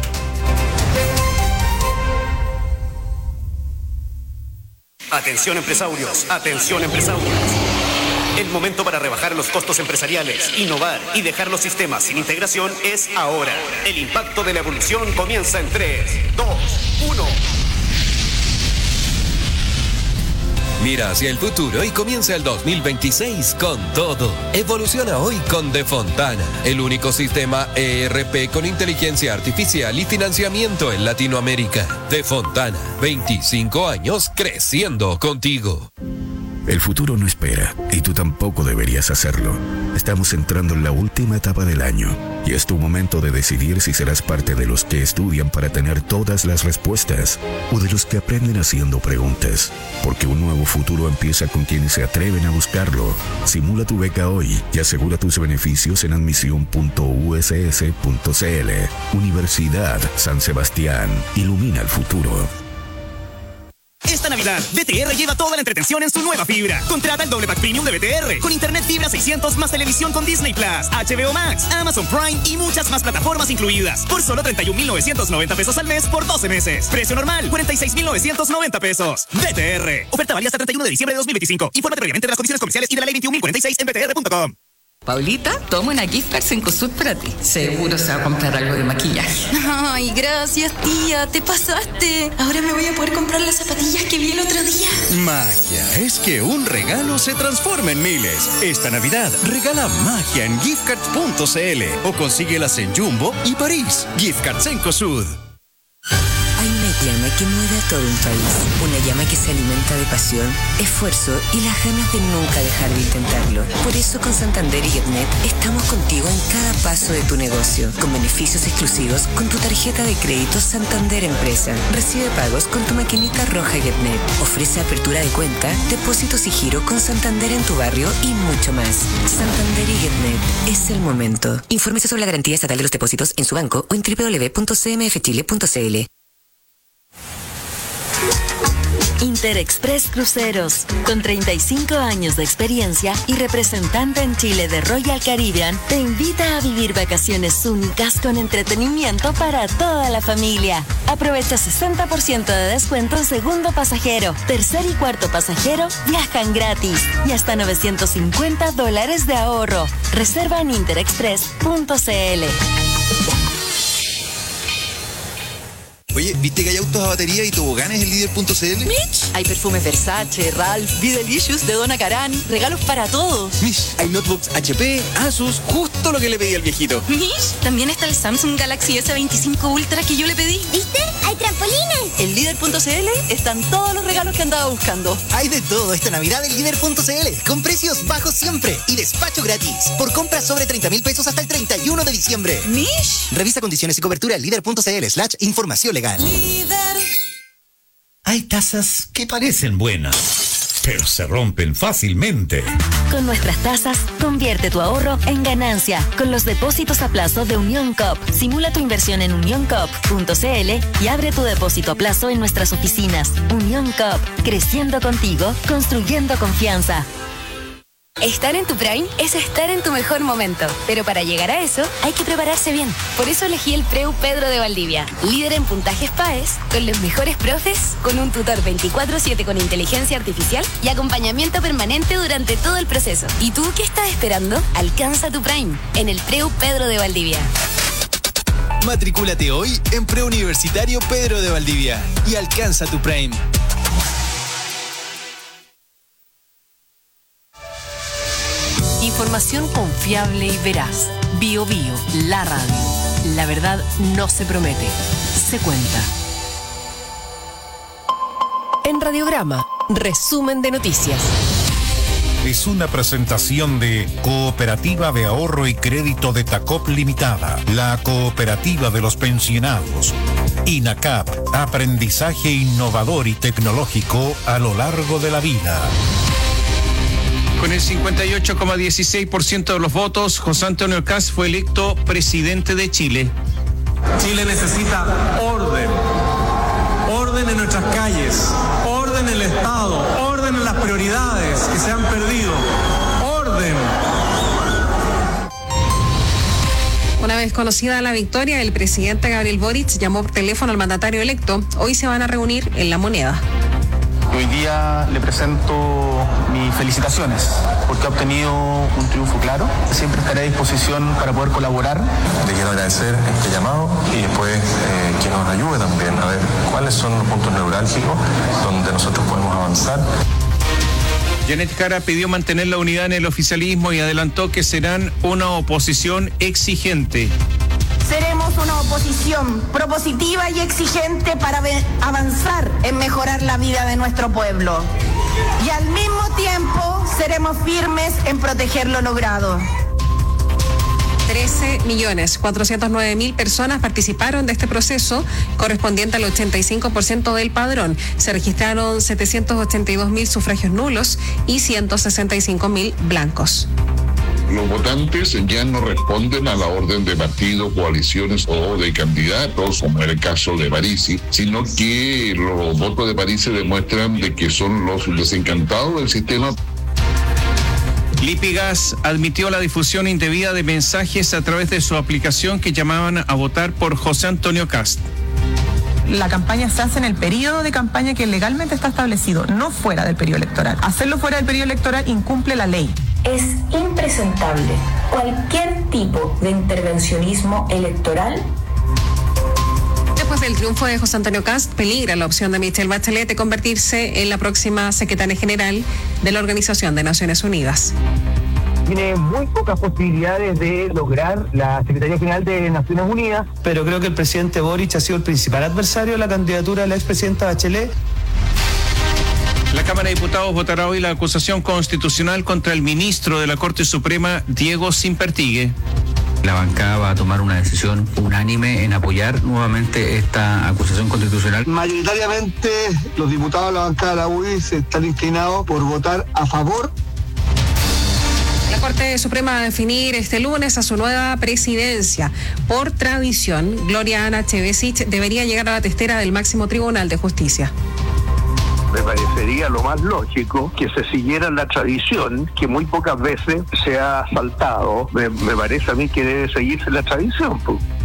Atención empresarios, atención empresarios. El momento para rebajar los costos empresariales, innovar y dejar los sistemas sin integración es ahora. El impacto de la evolución comienza en 3, 2, 1. Mira hacia el futuro y comienza el 2026 con todo. Evoluciona hoy con De Fontana, el único sistema ERP con inteligencia artificial y financiamiento en Latinoamérica. De Fontana, 25 años creciendo contigo. El futuro no espera, y tú tampoco deberías hacerlo. Estamos entrando en la última etapa del año, y es tu momento de decidir si serás parte de los que estudian para tener todas las respuestas, o de los que aprenden haciendo preguntas. Porque un nuevo futuro empieza con quienes se atreven a buscarlo. Simula tu beca hoy y asegura tus beneficios en admisión.uss.cl. Universidad San Sebastián. Ilumina el futuro. Esta Navidad, BTR lleva toda la entretención en su nueva fibra. Contrata el doble pack premium de BTR con internet fibra 600 más televisión con Disney Plus, HBO Max, Amazon Prime y muchas más plataformas incluidas por solo 31,990 pesos al mes por 12 meses. Precio normal, 46,990 pesos. BTR. Oferta válida hasta 31 de diciembre de 2025. Infórmate previamente de las condiciones comerciales y de la ley 21.046 en btr.com. Paulita, toma una gift card Cencosud para ti. Seguro se va a comprar algo de maquillaje. Ay, gracias, tía. Te pasaste. Ahora me voy a poder comprar las zapatillas que vi el otro día. Magia. Es que un regalo se transforma en miles. Esta Navidad, regala magia en giftcards.cl o consíguelas en Jumbo y París. Gift Cards Cencosud. Hay una llama que mueve a todo un país. Una llama que se alimenta de pasión, esfuerzo y las ganas de nunca dejar de intentarlo. Por eso con Santander y GetNet estamos contigo en cada paso de tu negocio. Con beneficios exclusivos con tu tarjeta de crédito Santander Empresa. Recibe pagos con tu maquinita roja GetNet. Ofrece apertura de cuenta, depósitos y giro con Santander en tu barrio y mucho más. Santander y GetNet. Es el momento. Infórmese sobre la garantía estatal de los depósitos en su banco o en www.cmfchile.cl. Interexpress Cruceros, con 35 años de experiencia y representante en Chile de Royal Caribbean, te invita a vivir vacaciones únicas con entretenimiento para toda la familia. Aprovecha 60% de descuento en segundo pasajero, tercer y cuarto pasajero viajan gratis y hasta $950 de ahorro. Reserva en interexpress.cl. Oye, ¿viste que hay autos a batería y toboganes en líder.cl? Mitch, hay perfumes Versace, Ralph, Be Delicious de Donna Karan, regalos para todos. Mish, hay notebooks HP, Asus, justo lo que le pedí al viejito. Mish, también está el Samsung Galaxy S25 Ultra que yo le pedí. ¿Viste? ¡Hay trampolines! En líder.cl están todos los regalos que andaba buscando. Hay de todo esta Navidad en líder.cl, con precios bajos siempre y despacho gratis. Por compras sobre 30,000 pesos hasta el 31 de diciembre. Mish. Revisa condiciones y cobertura en líder.cl/información legal. Líder. Hay tazas que parecen buenas, pero se rompen fácilmente. Con nuestras tasas, convierte tu ahorro en ganancia. Con los depósitos a plazo de Unión Coop. Simula tu inversión en unioncoop.cl y abre tu depósito a plazo en nuestras oficinas. Unión Coop, creciendo contigo, construyendo confianza. Estar en tu Prime es estar en tu mejor momento, pero para llegar a eso hay que prepararse bien. Por eso elegí el Preu Pedro de Valdivia, líder en puntajes PAES, con los mejores profes, con un tutor 24/7 con inteligencia artificial y acompañamiento permanente durante todo el proceso. ¿Y tú qué estás esperando? Alcanza tu Prime en el Preu Pedro de Valdivia. Matricúlate hoy en Preuniversitario Pedro de Valdivia y alcanza tu Prime. Información confiable y veraz. Bio Bio, la radio. La verdad no se promete, se cuenta. En Radiograma, resumen de noticias. Es una presentación de Cooperativa de Ahorro y Crédito de Tacop Limitada, la cooperativa de los pensionados. INACAP, aprendizaje innovador y tecnológico a lo largo de la vida. Con el 58,16% de los votos, José Antonio Kast fue electo presidente de Chile. Chile necesita orden. Orden en nuestras calles, orden en el Estado, orden en las prioridades que se han perdido. Orden. Una vez conocida la victoria, el presidente Gabriel Boric llamó por teléfono al mandatario electo. Hoy se van a reunir en La Moneda. Hoy día le presento mis felicitaciones porque ha obtenido un triunfo claro. Siempre estaré a disposición para poder colaborar. Le quiero agradecer este llamado y después que nos ayude también a ver cuáles son los puntos neurálgicos donde nosotros podemos avanzar. Janet Jara pidió mantener la unidad en el oficialismo y adelantó que serán una oposición exigente. Seremos una oposición propositiva y exigente para avanzar en mejorar la vida de nuestro pueblo. Y al mismo tiempo seremos firmes en proteger lo logrado. 13.409.000 personas participaron de este proceso, correspondiente al 85% del padrón. Se registraron 782.000 sufragios nulos y 165.000 blancos. Los votantes ya no responden a la orden de partidos, coaliciones o de candidatos, como era el caso de Parisi, sino que los votos de Parisi demuestran de que son los desencantados del sistema. Lipigas admitió la difusión indebida de mensajes a través de su aplicación que llamaban a votar por José Antonio Kast. La campaña se hace en el periodo de campaña que legalmente está establecido, no fuera del periodo electoral. Hacerlo fuera del periodo electoral incumple la ley. Es impresentable cualquier tipo de intervencionismo electoral. Después del triunfo de José Antonio Kast, peligra la opción de Michelle Bachelet de convertirse en la próxima secretaria general de la Organización de Naciones Unidas. Tiene muy pocas posibilidades de lograr la Secretaría General de Naciones Unidas. Pero creo que el presidente Boric ha sido el principal adversario de la candidatura de la expresidenta Bachelet. La Cámara de Diputados votará hoy la acusación constitucional contra el ministro de la Corte Suprema, Diego Simpertigue. La bancada va a tomar una decisión unánime en apoyar nuevamente esta acusación constitucional. Mayoritariamente los diputados de la bancada de la UDI se están inclinados por votar a favor. La Corte Suprema va a definir este lunes a su nueva presidencia. Por tradición, Gloria Ana Chevesich debería llegar a la testera del máximo tribunal de justicia. Me parecería lo más lógico que se siguiera la tradición que muy pocas veces se ha saltado. Me parece a mí que debe seguirse la tradición.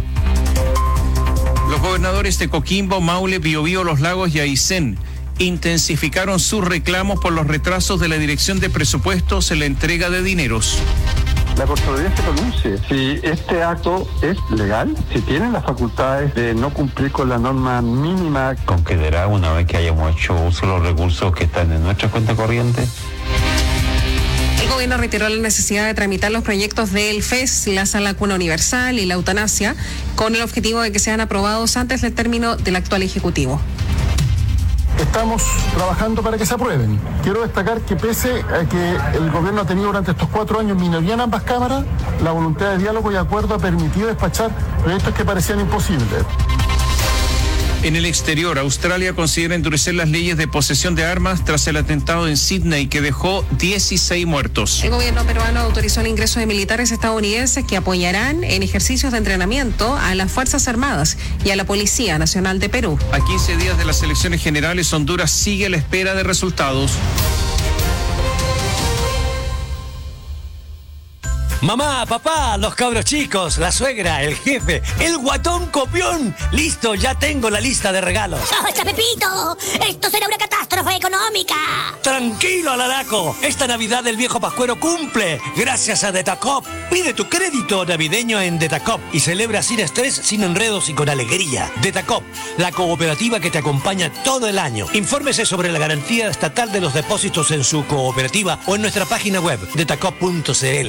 Los gobernadores de Coquimbo, Maule, Biobío, Los Lagos y Aysén intensificaron sus reclamos por los retrasos de la Dirección de Presupuestos en la entrega de dineros. La Contraloría se pronuncie si este acto es legal, si tienen las facultades de no cumplir con la norma mínima. ¿Concederá una vez que hayamos hecho uso de los recursos que están en nuestra cuenta corriente? El gobierno reiteró la necesidad de tramitar los proyectos del FES, la Sala Cuna Universal y la eutanasia, con el objetivo de que sean aprobados antes del término del actual Ejecutivo. Estamos trabajando para que se aprueben. Quiero destacar que pese a que el gobierno ha tenido durante estos 4 años minoría en ambas cámaras, la voluntad de diálogo y acuerdo ha permitido despachar proyectos que parecían imposibles. En el exterior, Australia considera endurecer las leyes de posesión de armas tras el atentado en Sydney que dejó 16 muertos. El gobierno peruano autorizó el ingreso de militares estadounidenses que apoyarán en ejercicios de entrenamiento a las Fuerzas Armadas y a la Policía Nacional de Perú. A 15 días de las elecciones generales, Honduras sigue a la espera de resultados. Mamá, papá, los cabros chicos, la suegra, el jefe, el guatón copión. Listo, ya tengo la lista de regalos. ¡Basta, Pepito! ¡Esto será una catástrofe económica! Tranquilo, Alaraco. Esta Navidad el viejo pascuero cumple. Gracias a Detacop. Pide tu crédito navideño en Detacop y celebra sin estrés, sin enredos y con alegría. Detacop, la cooperativa que te acompaña todo el año. Infórmese sobre la garantía estatal de los depósitos en su cooperativa o en nuestra página web, detacop.cl.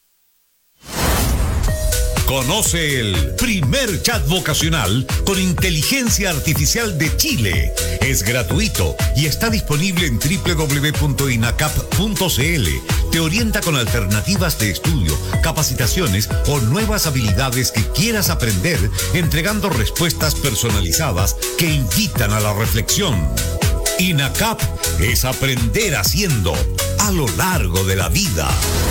Conoce el primer chat vocacional con inteligencia artificial de Chile. Es gratuito y está disponible en www.inacap.cl. Te orienta con alternativas de estudio, capacitaciones o nuevas habilidades que quieras aprender, entregando respuestas personalizadas que invitan a la reflexión. INACAP es aprender haciendo a lo largo de la vida.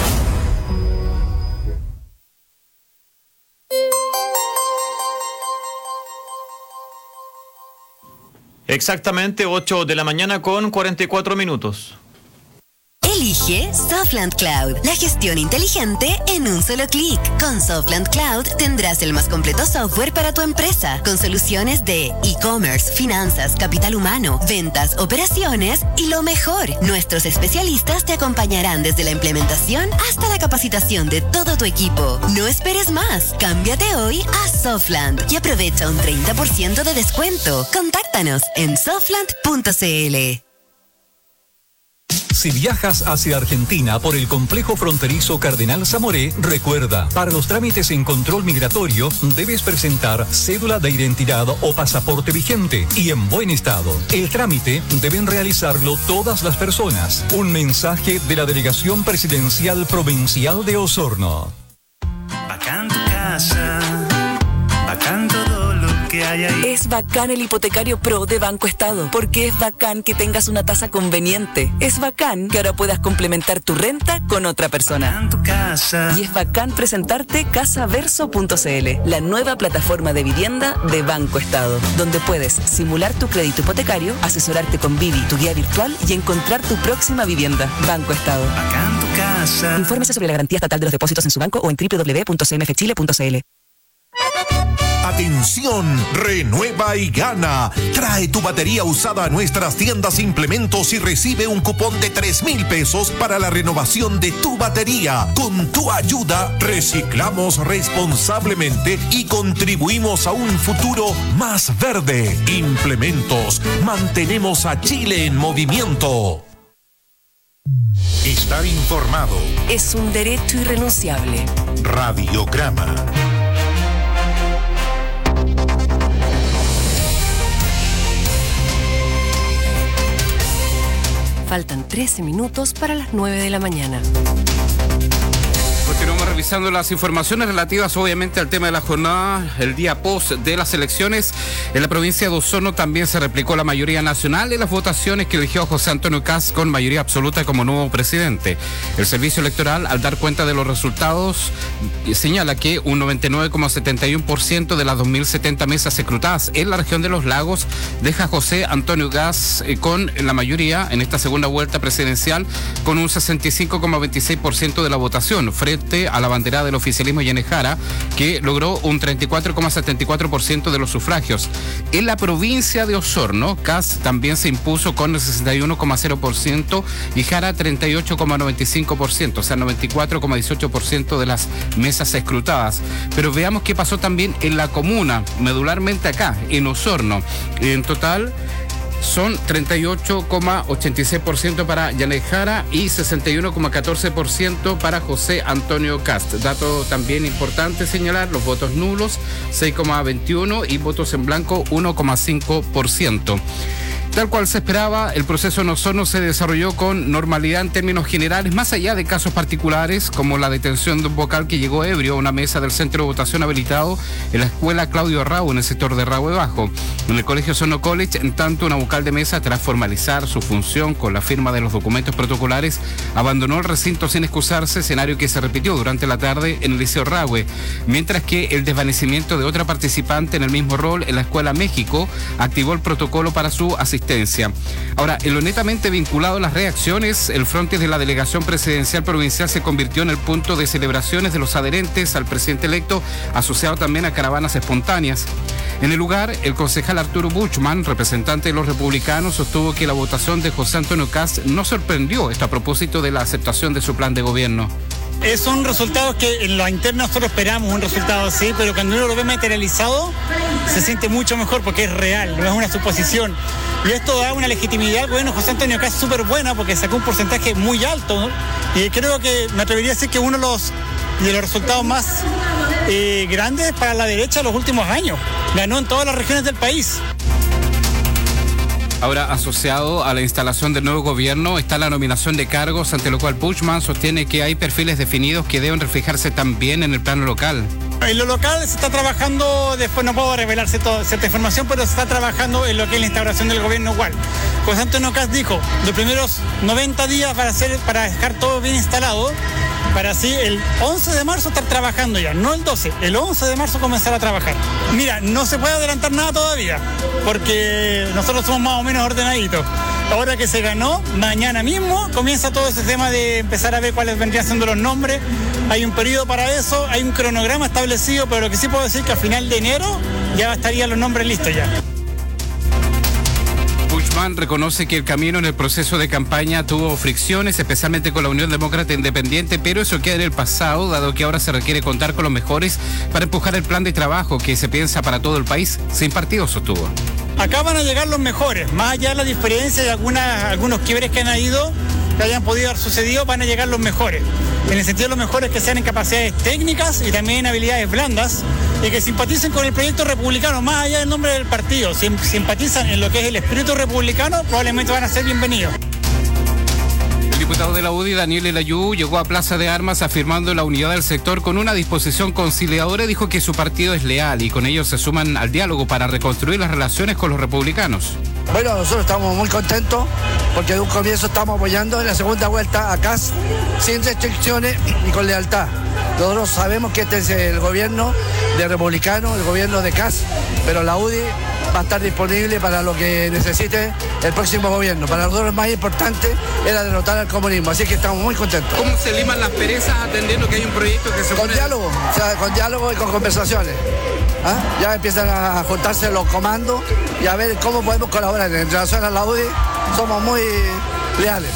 Exactamente 8 de la mañana con 44 minutos. Elige Softland Cloud, la gestión inteligente en un solo clic. Con Softland Cloud tendrás el más completo software para tu empresa, con soluciones de e-commerce, finanzas, capital humano, ventas, operaciones y lo mejor, nuestros especialistas te acompañarán desde la implementación hasta la capacitación de todo tu equipo. No esperes más, cámbiate hoy a Softland y aprovecha un 30% de descuento. Contáctanos en softland.cl. Si viajas hacia Argentina por el complejo fronterizo Cardenal Zamoré, recuerda, para los trámites en control migratorio debes presentar cédula de identidad o pasaporte vigente y en buen estado. El trámite deben realizarlo todas las personas. Un mensaje de la Delegación Presidencial Provincial de Osorno. Bacán tu casa, bacán todo lo que hay ahí. Es bacán el hipotecario Pro de Banco Estado, porque es bacán que tengas una tasa conveniente. Es bacán que ahora puedas complementar tu renta con otra persona. Tu casa. Y es bacán presentarte casaverso.cl, la nueva plataforma de vivienda de Banco Estado, donde puedes simular tu crédito hipotecario, asesorarte con Vivi, tu guía virtual, y encontrar tu próxima vivienda. Banco Estado. Bacán tu casa. Infórmese sobre la garantía estatal de los depósitos en su banco o en www.cmfchile.cl. Atención, renueva y gana. Trae tu batería usada a nuestras tiendas Implementos y recibe un cupón de 3,000 pesos para la renovación de tu batería. Con tu ayuda, reciclamos responsablemente y contribuimos a un futuro más verde. Implementos, mantenemos a Chile en movimiento. Estar informado es un derecho irrenunciable. Radiograma. Faltan 13 minutos para las 9 de la mañana. Continuamos revisando las informaciones relativas obviamente al tema de la jornada, el día post de las elecciones. En la provincia de Osorno también se replicó la mayoría nacional de las votaciones que eligió a José Antonio Kast con mayoría absoluta como nuevo presidente. El servicio electoral, al dar cuenta de los resultados, señala que un 99,71% de las 2.070 mesas escrutadas en la región de los lagos deja a José Antonio Kast con la mayoría en esta segunda vuelta presidencial con un 65,26% de la votación, frente a la bandera del oficialismo Yanez Jara, que logró un 34,74% de los sufragios. En la provincia de Osorno, Kast también se impuso con el 61,0% y Jara 38,95%, o sea, 94,18% de las mesas escrutadas. Pero veamos qué pasó también en la comuna, medularmente acá, en Osorno. En total son 38,86% para Yanez Jara y 61,14% para José Antonio Kast. Dato también importante señalar, los votos nulos 6,21% y votos en blanco 1,5%. Tal cual se esperaba, el proceso en Osorno se desarrolló con normalidad en términos generales, más allá de casos particulares como la detención de un vocal que llegó ebrio a una mesa del centro de votación habilitado en la escuela Claudio Raúl en el sector de Rahue Bajo. En el colegio Osorno College, en tanto, una vocal de mesa, tras formalizar su función con la firma de los documentos protocolares, abandonó el recinto sin excusarse, escenario que se repitió durante la tarde en el Liceo Rahue, mientras que el desvanecimiento de otra participante en el mismo rol en la escuela México activó el protocolo para su asistencia asistencia. Ahora, en lo netamente vinculado a las reacciones, el frontis de la delegación presidencial provincial se convirtió en el punto de celebraciones de los adherentes al presidente electo, asociado también a caravanas espontáneas. En el lugar, el concejal Arturo Buchmann, representante de los republicanos, sostuvo que la votación de José Antonio Kast no sorprendió esto a propósito de la aceptación de su plan de gobierno. Son resultados que en la interna nosotros esperamos un resultado así, pero cuando uno lo ve materializado se siente mucho mejor porque es real, no es una suposición. Y esto da una legitimidad al gobierno José Antonio Kast súper buena porque sacó un porcentaje muy alto, ¿no? Y creo que me atrevería a decir que uno de los resultados más grandes para la derecha en los últimos años. Ganó en todas las regiones del país. Ahora, asociado a la instalación del nuevo gobierno está la nominación de cargos, ante lo cual Buchmann sostiene que hay perfiles definidos que deben reflejarse también en el plano local. En lo local se está trabajando, después no puedo revelarse toda cierta información, pero se está trabajando en lo que es la instauración del gobierno igual. José Antonio Kast dijo, los primeros 90 días para dejar todo bien instalado, para así el 11 de marzo estar trabajando ya, no el 12, el 11 de marzo comenzar a trabajar. Mira, no se puede adelantar nada todavía, porque nosotros somos más o menos ordenaditos. Ahora que se ganó, mañana mismo comienza todo ese tema de empezar a ver cuáles vendrían siendo los nombres. Hay un periodo para eso, hay un cronograma establecido, pero lo que sí puedo decir es que a final de enero ya estarían los nombres listos ya. Buchmann reconoce que el camino en el proceso de campaña tuvo fricciones, especialmente con la Unión Demócrata Independiente, pero eso queda en el pasado, dado que ahora se requiere contar con los mejores para empujar el plan de trabajo que se piensa para todo el país, sin partido, sostuvo. Acá van a llegar los mejores, más allá de la diferencia de algunos quiebres que han habido, que hayan podido haber sucedido, van a llegar los mejores. En el sentido de los mejores que sean en capacidades técnicas y también en habilidades blandas y que simpaticen con el proyecto republicano, más allá del nombre del partido. Si simpatizan en lo que es el espíritu republicano, probablemente van a ser bienvenidos. El diputado de la UDI, Daniel Elayú, llegó a Plaza de Armas afirmando la unidad del sector con una disposición conciliadora y dijo que su partido es leal y con ello se suman al diálogo para reconstruir las relaciones con los republicanos. Bueno, nosotros estamos muy contentos porque de un comienzo estamos apoyando en la segunda vuelta a Kast sin restricciones y con lealtad. Nosotros sabemos que este es el gobierno de republicano, el gobierno de Kast, pero la UDI va a estar disponible para lo que necesite el próximo gobierno. Para nosotros lo más importante era derrotar al comunismo, así que estamos muy contentos. ¿Cómo se liman las perezas atendiendo que hay un proyecto que se Con diálogo, o sea, con diálogo y con conversaciones. ¿Ah? Ya empiezan a juntarse los comandos y a ver cómo podemos colaborar. En relación a la UDI somos muy leales.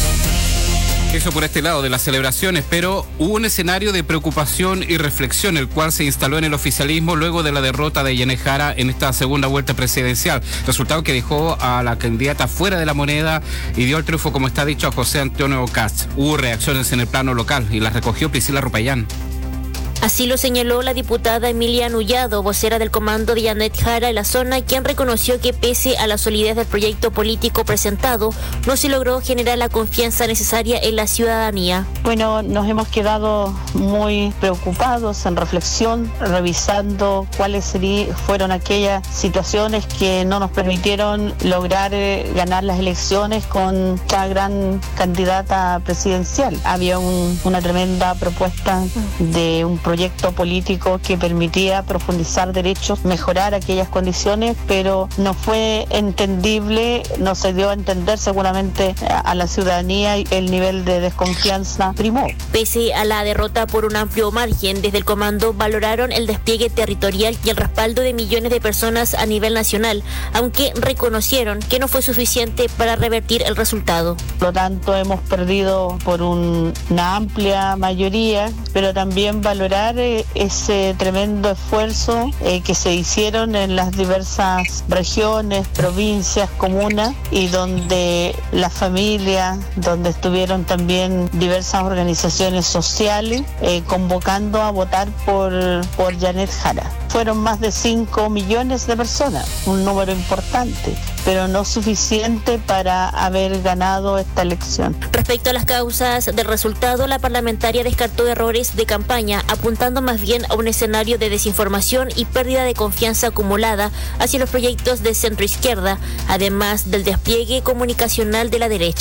Eso por este lado de las celebraciones, pero hubo un escenario de preocupación y reflexión, el cual se instaló en el oficialismo luego de la derrota de Janet Jara en esta segunda vuelta presidencial. Resultado que dejó a la candidata fuera de la moneda y dio el triunfo, como está dicho, a José Antonio Kast. Hubo reacciones en el plano local y las recogió Priscila Rupayán. Así lo señaló la diputada Emilia Nullado, vocera del comando de Janet Jara en la zona, quien reconoció que pese a la solidez del proyecto político presentado, no se logró generar la confianza necesaria en la ciudadanía. Bueno, nos hemos quedado muy preocupados en reflexión, revisando cuáles fueron aquellas situaciones que no nos permitieron lograr ganar las elecciones con esta gran candidata presidencial. Había una tremenda propuesta de un proyecto político que permitía profundizar derechos, mejorar aquellas condiciones, pero no fue entendible, no se dio a entender seguramente a la ciudadanía y el nivel de desconfianza primó. Pese a la derrota por un amplio margen, desde el comando valoraron el despliegue territorial y el respaldo de millones de personas a nivel nacional, aunque reconocieron que no fue suficiente para revertir el resultado. Por lo tanto, hemos perdido por una amplia mayoría, pero también valorar ese tremendo esfuerzo que se hicieron en las diversas regiones, provincias, comunas, y donde la familia, donde estuvieron también diversas organizaciones sociales convocando a votar por Janet Jara. Fueron más de 5 millones de personas, un número importante, pero no suficiente para haber ganado esta elección. Respecto a las causas del resultado, la parlamentaria descartó errores de campaña, apuntando más bien a un escenario de desinformación y pérdida de confianza acumulada hacia los proyectos de centro-izquierda, además del despliegue comunicacional de la derecha.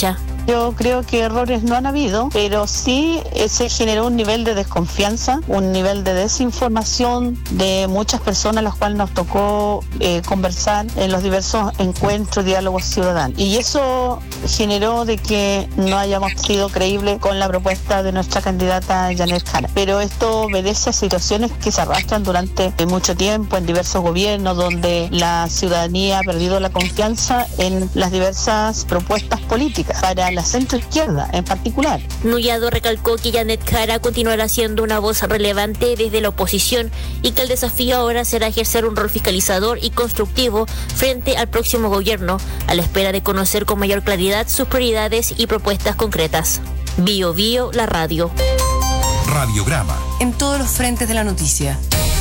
Yo creo que errores no han habido, pero sí se generó un nivel de desconfianza, un nivel de desinformación de muchas personas, las cuales nos tocó conversar en los diversos encuentros, diálogos ciudadanos. Y eso generó de que no hayamos sido creíbles con la propuesta de nuestra candidata Janet Jara. Pero esto obedece a situaciones que se arrastran durante mucho tiempo en diversos gobiernos, donde la ciudadanía ha perdido la confianza en las diversas propuestas políticas, para la centroizquierda en particular. Núñez recalcó que Janet Jara continuará siendo una voz relevante desde la oposición y que el desafío ahora será ejercer un rol fiscalizador y constructivo frente al próximo gobierno, a la espera de conocer con mayor claridad sus prioridades y propuestas concretas. Bio Bio, la radio. Radiograma. En todos los frentes de la noticia.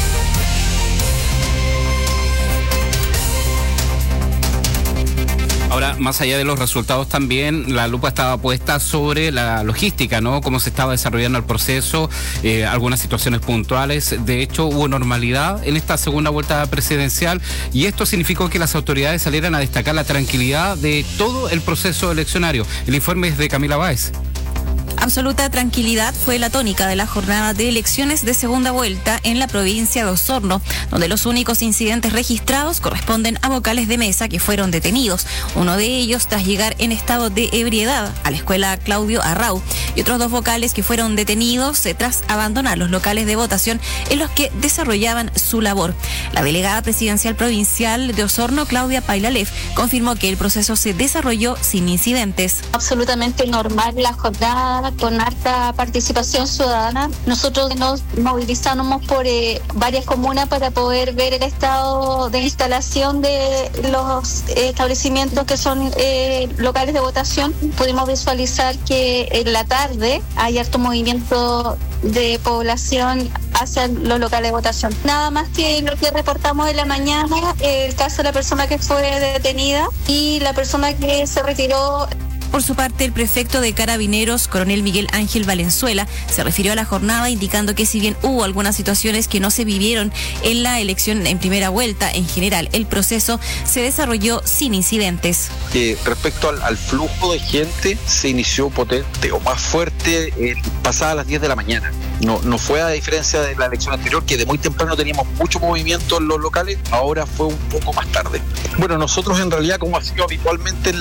Ahora, más allá de los resultados también, la lupa estaba puesta sobre la logística, ¿no? Cómo se estaba desarrollando el proceso, algunas situaciones puntuales. De hecho, hubo normalidad en esta segunda vuelta presidencial y esto significó que las autoridades salieran a destacar la tranquilidad de todo el proceso eleccionario. El informe es de Camila Báez. Absoluta tranquilidad fue la tónica de la jornada de elecciones de segunda vuelta en la provincia de Osorno, donde los únicos incidentes registrados corresponden a vocales de mesa que fueron detenidos, uno de ellos tras llegar en estado de ebriedad a la escuela Claudio Arrau, y otros 2 vocales que fueron detenidos tras abandonar los locales de votación en los que desarrollaban su labor. La delegada presidencial provincial de Osorno, Claudia Pailalef, confirmó que el proceso se desarrolló sin incidentes. Absolutamente normal la jornada, con alta participación ciudadana. Nosotros nos movilizamos por varias comunas para poder ver el estado de instalación de los establecimientos que son locales de votación. Pudimos visualizar que en la tarde hay harto movimiento de población hacia los locales de votación. Nada más que lo que reportamos en la mañana, el caso de la persona que fue detenida y la persona que se retiró. Por su parte, el prefecto de Carabineros, coronel Miguel Ángel Valenzuela, se refirió a la jornada indicando que si bien hubo algunas situaciones que no se vivieron en la elección en primera vuelta, en general el proceso se desarrolló sin incidentes. Respecto al flujo de gente, se inició potente o más fuerte pasadas las 10 de la mañana. No fue a diferencia de la elección anterior, que de muy temprano teníamos mucho movimiento en los locales, ahora fue un poco más tarde. Bueno, nosotros en realidad, como ha sido habitualmente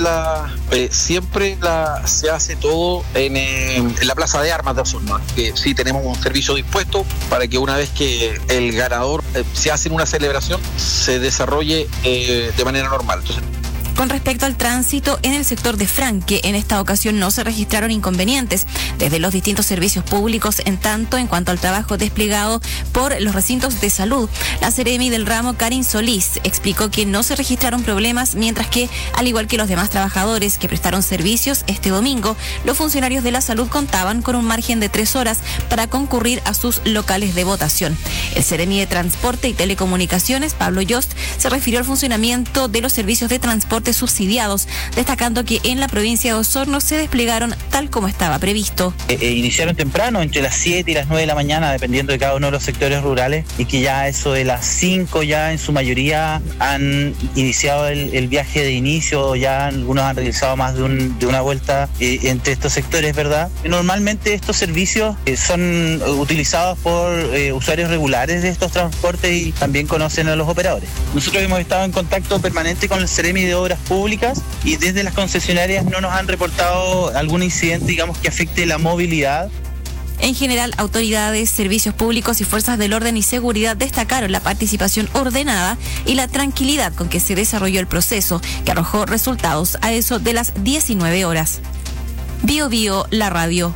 siempre se hace todo en la Plaza de Armas de Osorno, que sí tenemos un servicio dispuesto para que una vez que el ganador se hace una celebración, se desarrolle de manera normal. Entonces, con respecto al tránsito en el sector de Franque, en esta ocasión no se registraron inconvenientes desde los distintos servicios públicos, en tanto en cuanto al trabajo desplegado por los recintos de salud. La seremi del ramo, Karin Solís, explicó que no se registraron problemas, mientras que, al igual que los demás trabajadores que prestaron servicios este domingo, los funcionarios de la salud contaban con un margen de 3 horas para concurrir a sus locales de votación. El seremi de Transporte y Telecomunicaciones, Pablo Yost, se refirió al funcionamiento de los servicios de transporte subsidiados, destacando que en la provincia de Osorno se desplegaron tal como estaba previsto. Iniciaron temprano, entre las 7 y las 9 de la mañana, dependiendo de cada uno de los sectores rurales, y que ya eso de las 5 ya en su mayoría han iniciado el viaje de inicio, ya algunos han realizado más de una vuelta entre estos sectores, ¿verdad? Normalmente estos servicios son utilizados por usuarios regulares de estos transportes y también conocen a los operadores. Nosotros hemos estado en contacto permanente con el Seremi de Obras Públicas y desde las concesionarias no nos han reportado algún incidente, digamos, que afecte la movilidad. En general, autoridades, servicios públicos y fuerzas del orden y seguridad destacaron la participación ordenada y la tranquilidad con que se desarrolló el proceso, que arrojó resultados a eso de las 19 horas. Bio Bio, la radio.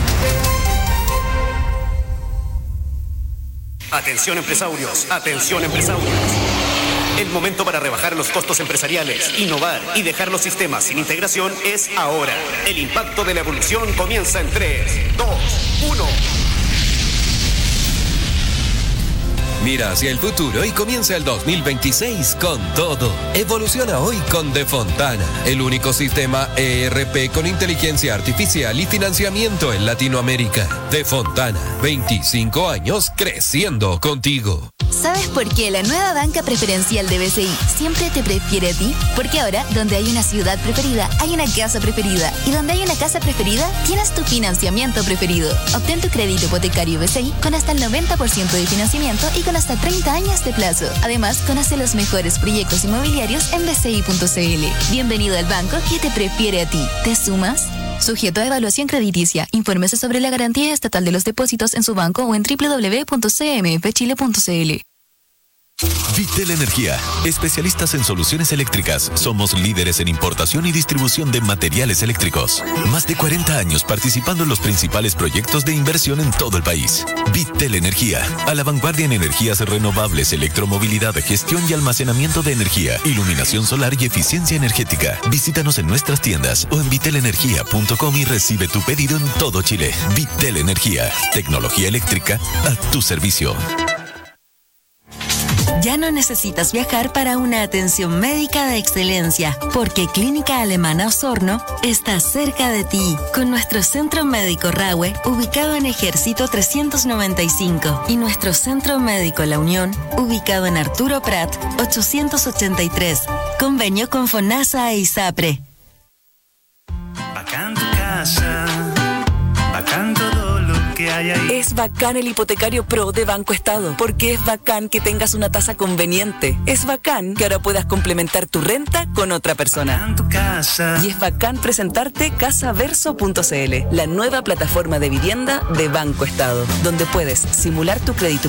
Atención empresarios, atención empresarios. El momento para rebajar los costos empresariales, innovar y dejar los sistemas sin integración es ahora. El impacto de la evolución comienza en 3, 2, 1. Mira hacia el futuro y comienza el 2026 con todo. Evoluciona hoy con De Fontana, el único sistema ERP con inteligencia artificial y financiamiento en Latinoamérica. De Fontana, 25 años creciendo contigo. ¿Sabes por qué la nueva banca preferencial de BCI siempre te prefiere a ti? Porque ahora, donde hay una ciudad preferida, hay una casa preferida. Y donde hay una casa preferida, tienes tu financiamiento preferido. Obtén tu crédito hipotecario BCI con hasta el 90% de financiamiento y con hasta 30 años de plazo. Además, conoce los mejores proyectos inmobiliarios en bci.cl. Bienvenido al banco que te prefiere a ti. ¿Te sumas? Sujeto a evaluación crediticia. Infórmese sobre la garantía estatal de los depósitos en su banco o en www.cmfchile.cl. Vitel Energía, especialistas en soluciones eléctricas. Somos líderes en importación y distribución de materiales eléctricos. Más de 40 años participando en los principales proyectos de inversión en todo el país. Vitel Energía, a la vanguardia en energías renovables, electromovilidad, gestión y almacenamiento de energía, iluminación solar y eficiencia energética. Visítanos en nuestras tiendas o en vitelenergia.com y recibe tu pedido en todo Chile. Vitel Energía, tecnología eléctrica a tu servicio. Ya no necesitas viajar para una atención médica de excelencia, porque Clínica Alemana Osorno está cerca de ti, con nuestro Centro Médico Rahue, ubicado en Ejército 395, y nuestro Centro Médico La Unión, ubicado en Arturo Prat 883. Convenio con FONASA e ISAPRE. Bacán tu casa, bacán todo lo que hay ahí. Es bacán el hipotecario Pro de Banco Estado, porque es bacán que tengas una tasa conveniente. Es bacán que ahora puedas complementar tu renta con otra persona. Y es bacán presentarte casaverso.cl, la nueva plataforma de vivienda de Banco Estado, donde puedes simular tu crédito